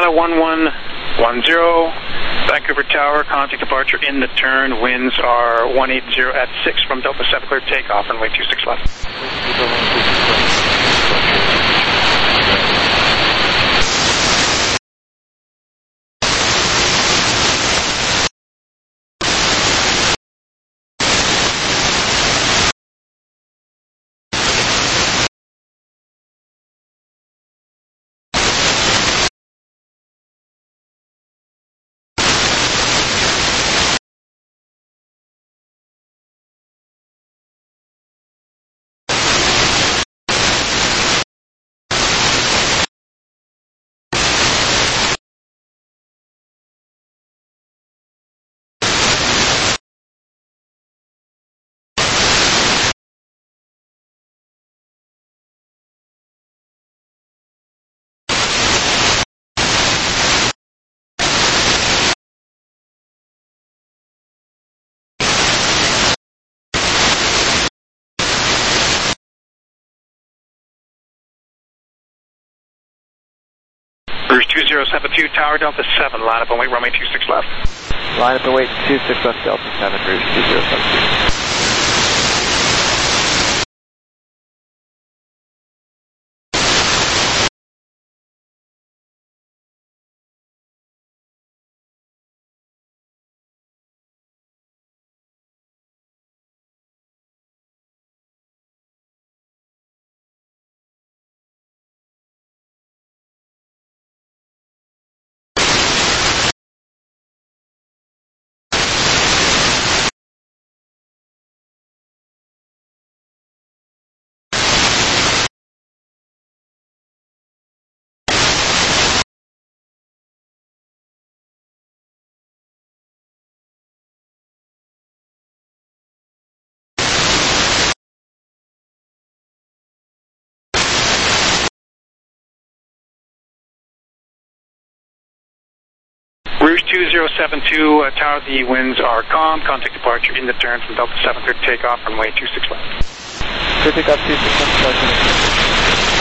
Delta one one one zero, Vancouver Tower, contact departure in the turn. Winds are one eighty at six from Delta seven, clear takeoff, runway two six left. Bruce two zero seven two, Tower Delta seven, line up and wait, runway two six left. Line up and wait, two six left, Delta seven, Bruce two zero seven two. Rouge two zero seven two, uh, Tower, the winds are calm. Contact departure in the turn from Delta seven, clear takeoff, runway two six left. Clear takeoff, two six left,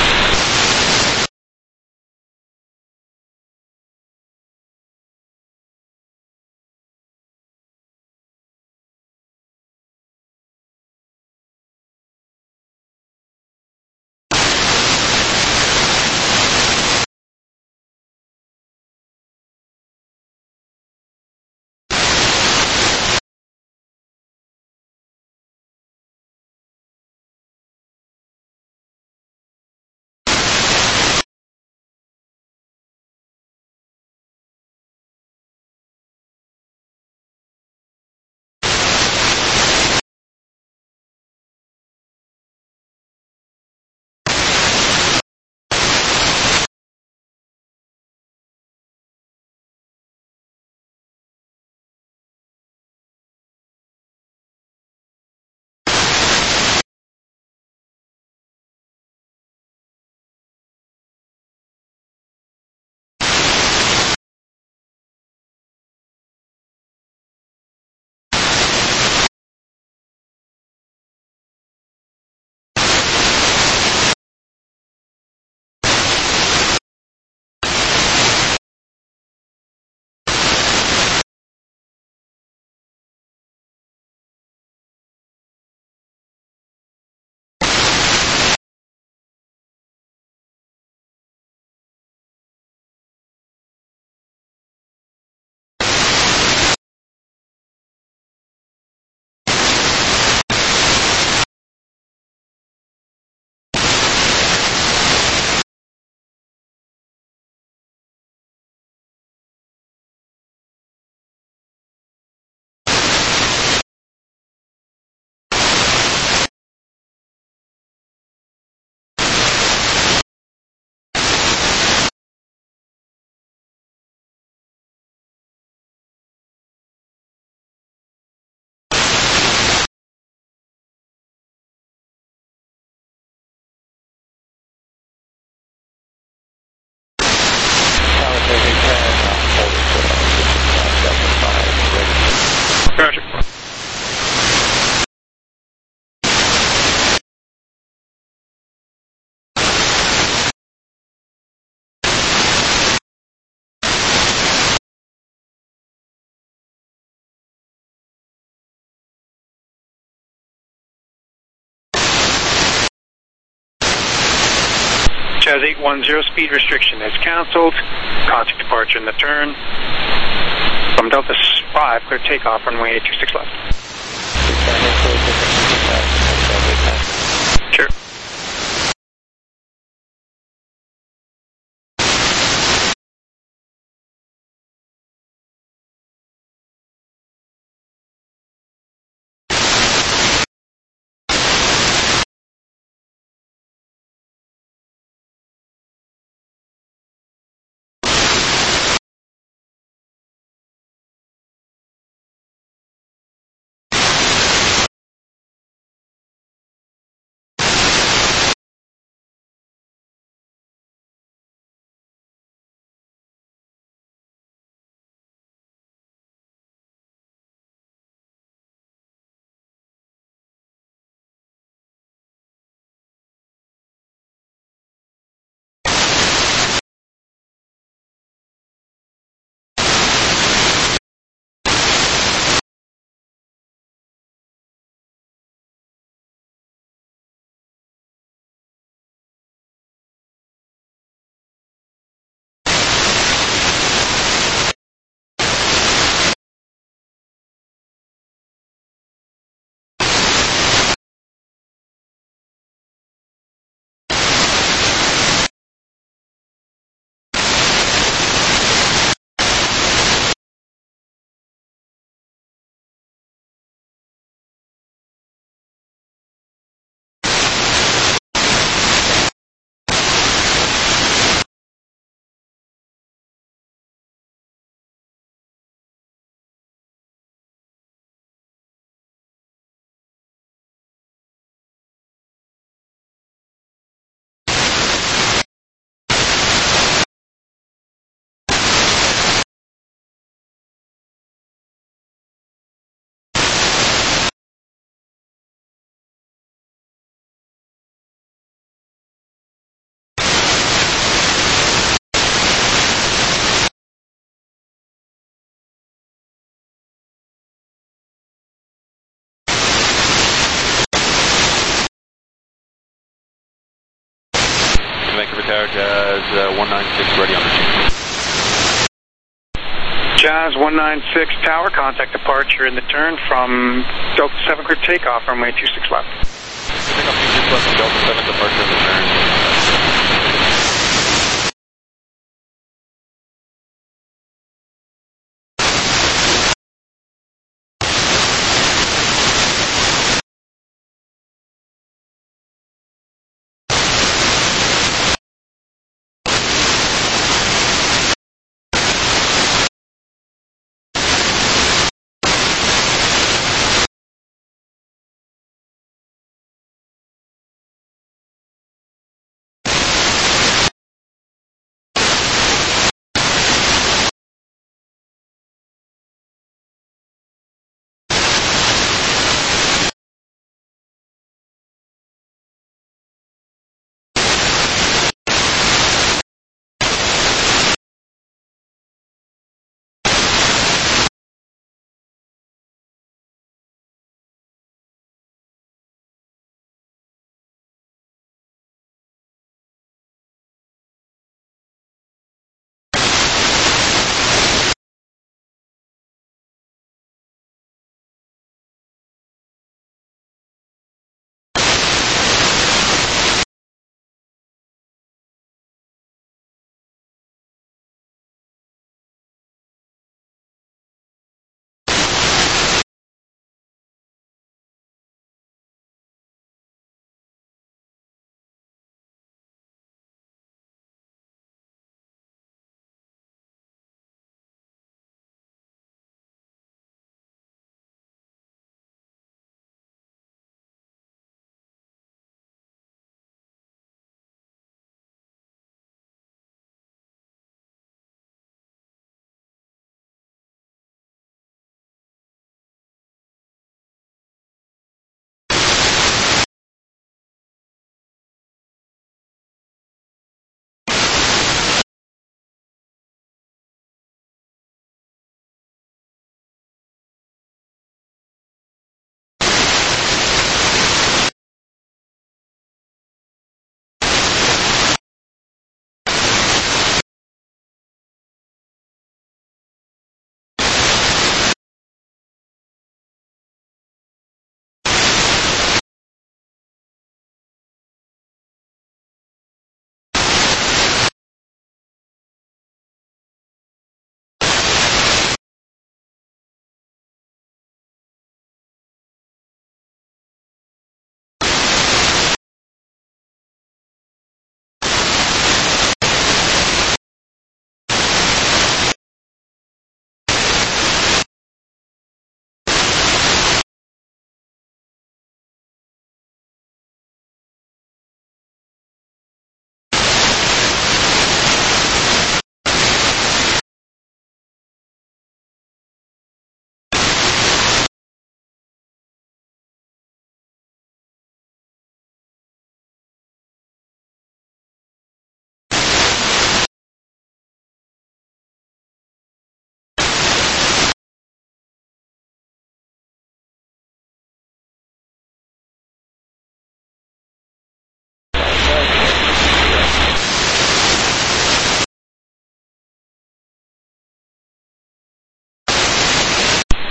Jazz eight one zero, speed restriction is canceled. Contact departure in the turn. From Delta five, clear takeoff, runway two six left. Sure. Vancouver Tower, Jazz uh, one nine six, ready on the change. Jazz one nine six Tower, contact departure in the turn from Delta seven, clear takeoff, runway two six left. Takeoff two six left from Delta seven, departure in the turn.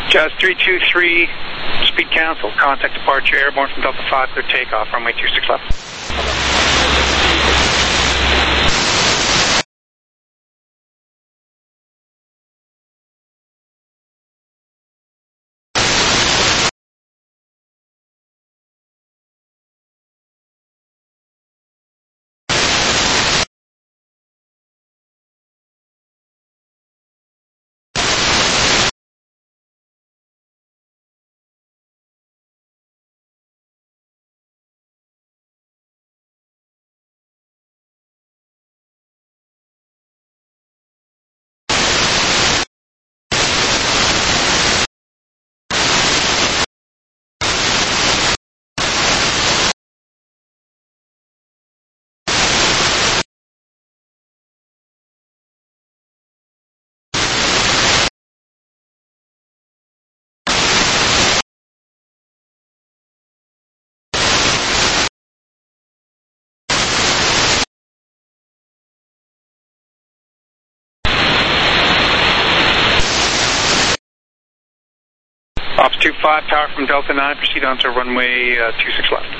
Jazz three two three, speed cancel. Contact departure airborne from Delta five, clear takeoff, runway two six left. Ops two five, power from Delta nine, proceed on to runway uh, two six left.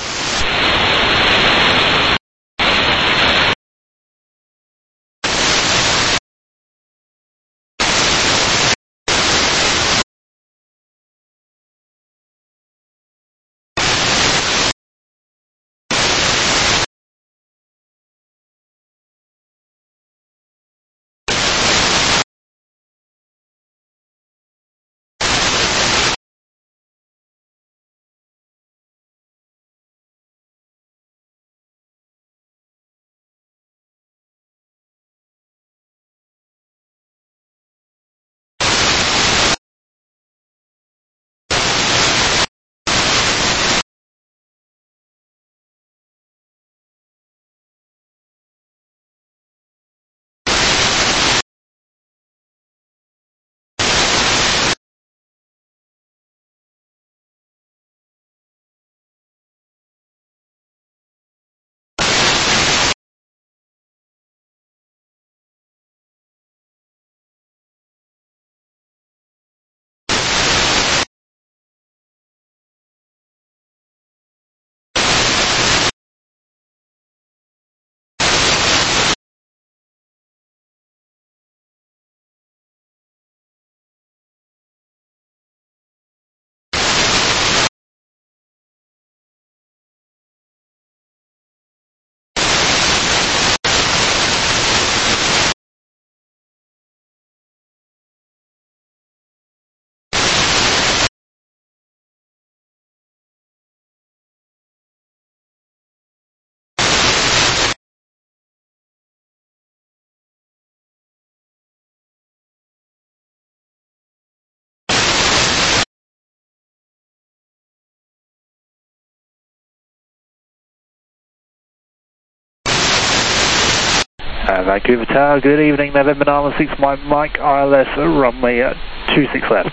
Uh, Vancouver Tower, good evening, November nine one six, Mike Mike, I L S, runway uh, two six left.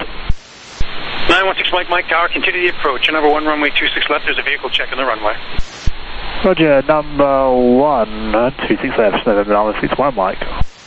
nine one six Mike Mike Tower, continue the approach. Number one, runway two six left, there's a vehicle checking the runway. Roger, number one, uh, two six left, November nine one six, one Mike.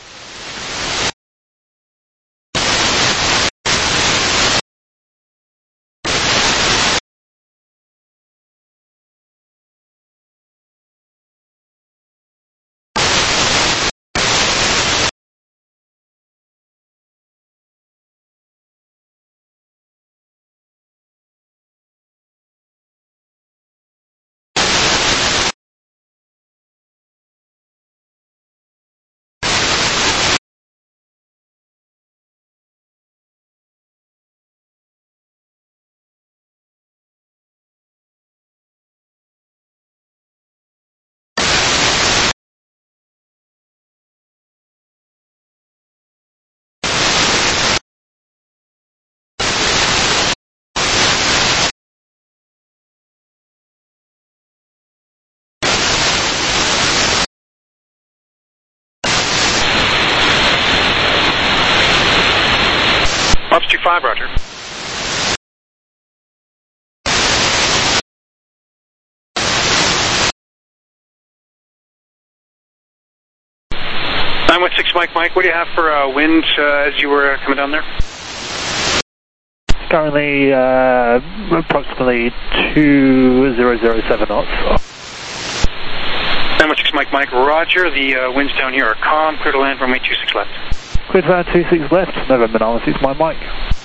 Ops two five, roger. nine one six Mike Mike, what do you have for uh, wind uh, as you were uh, coming down there? currently uh, approximately two thousand seven knots. nine one six Mike Mike, roger. The uh, winds down here are calm. Clear to land, runway two six left. Clear to land two six left, November nine one six Mike Mike.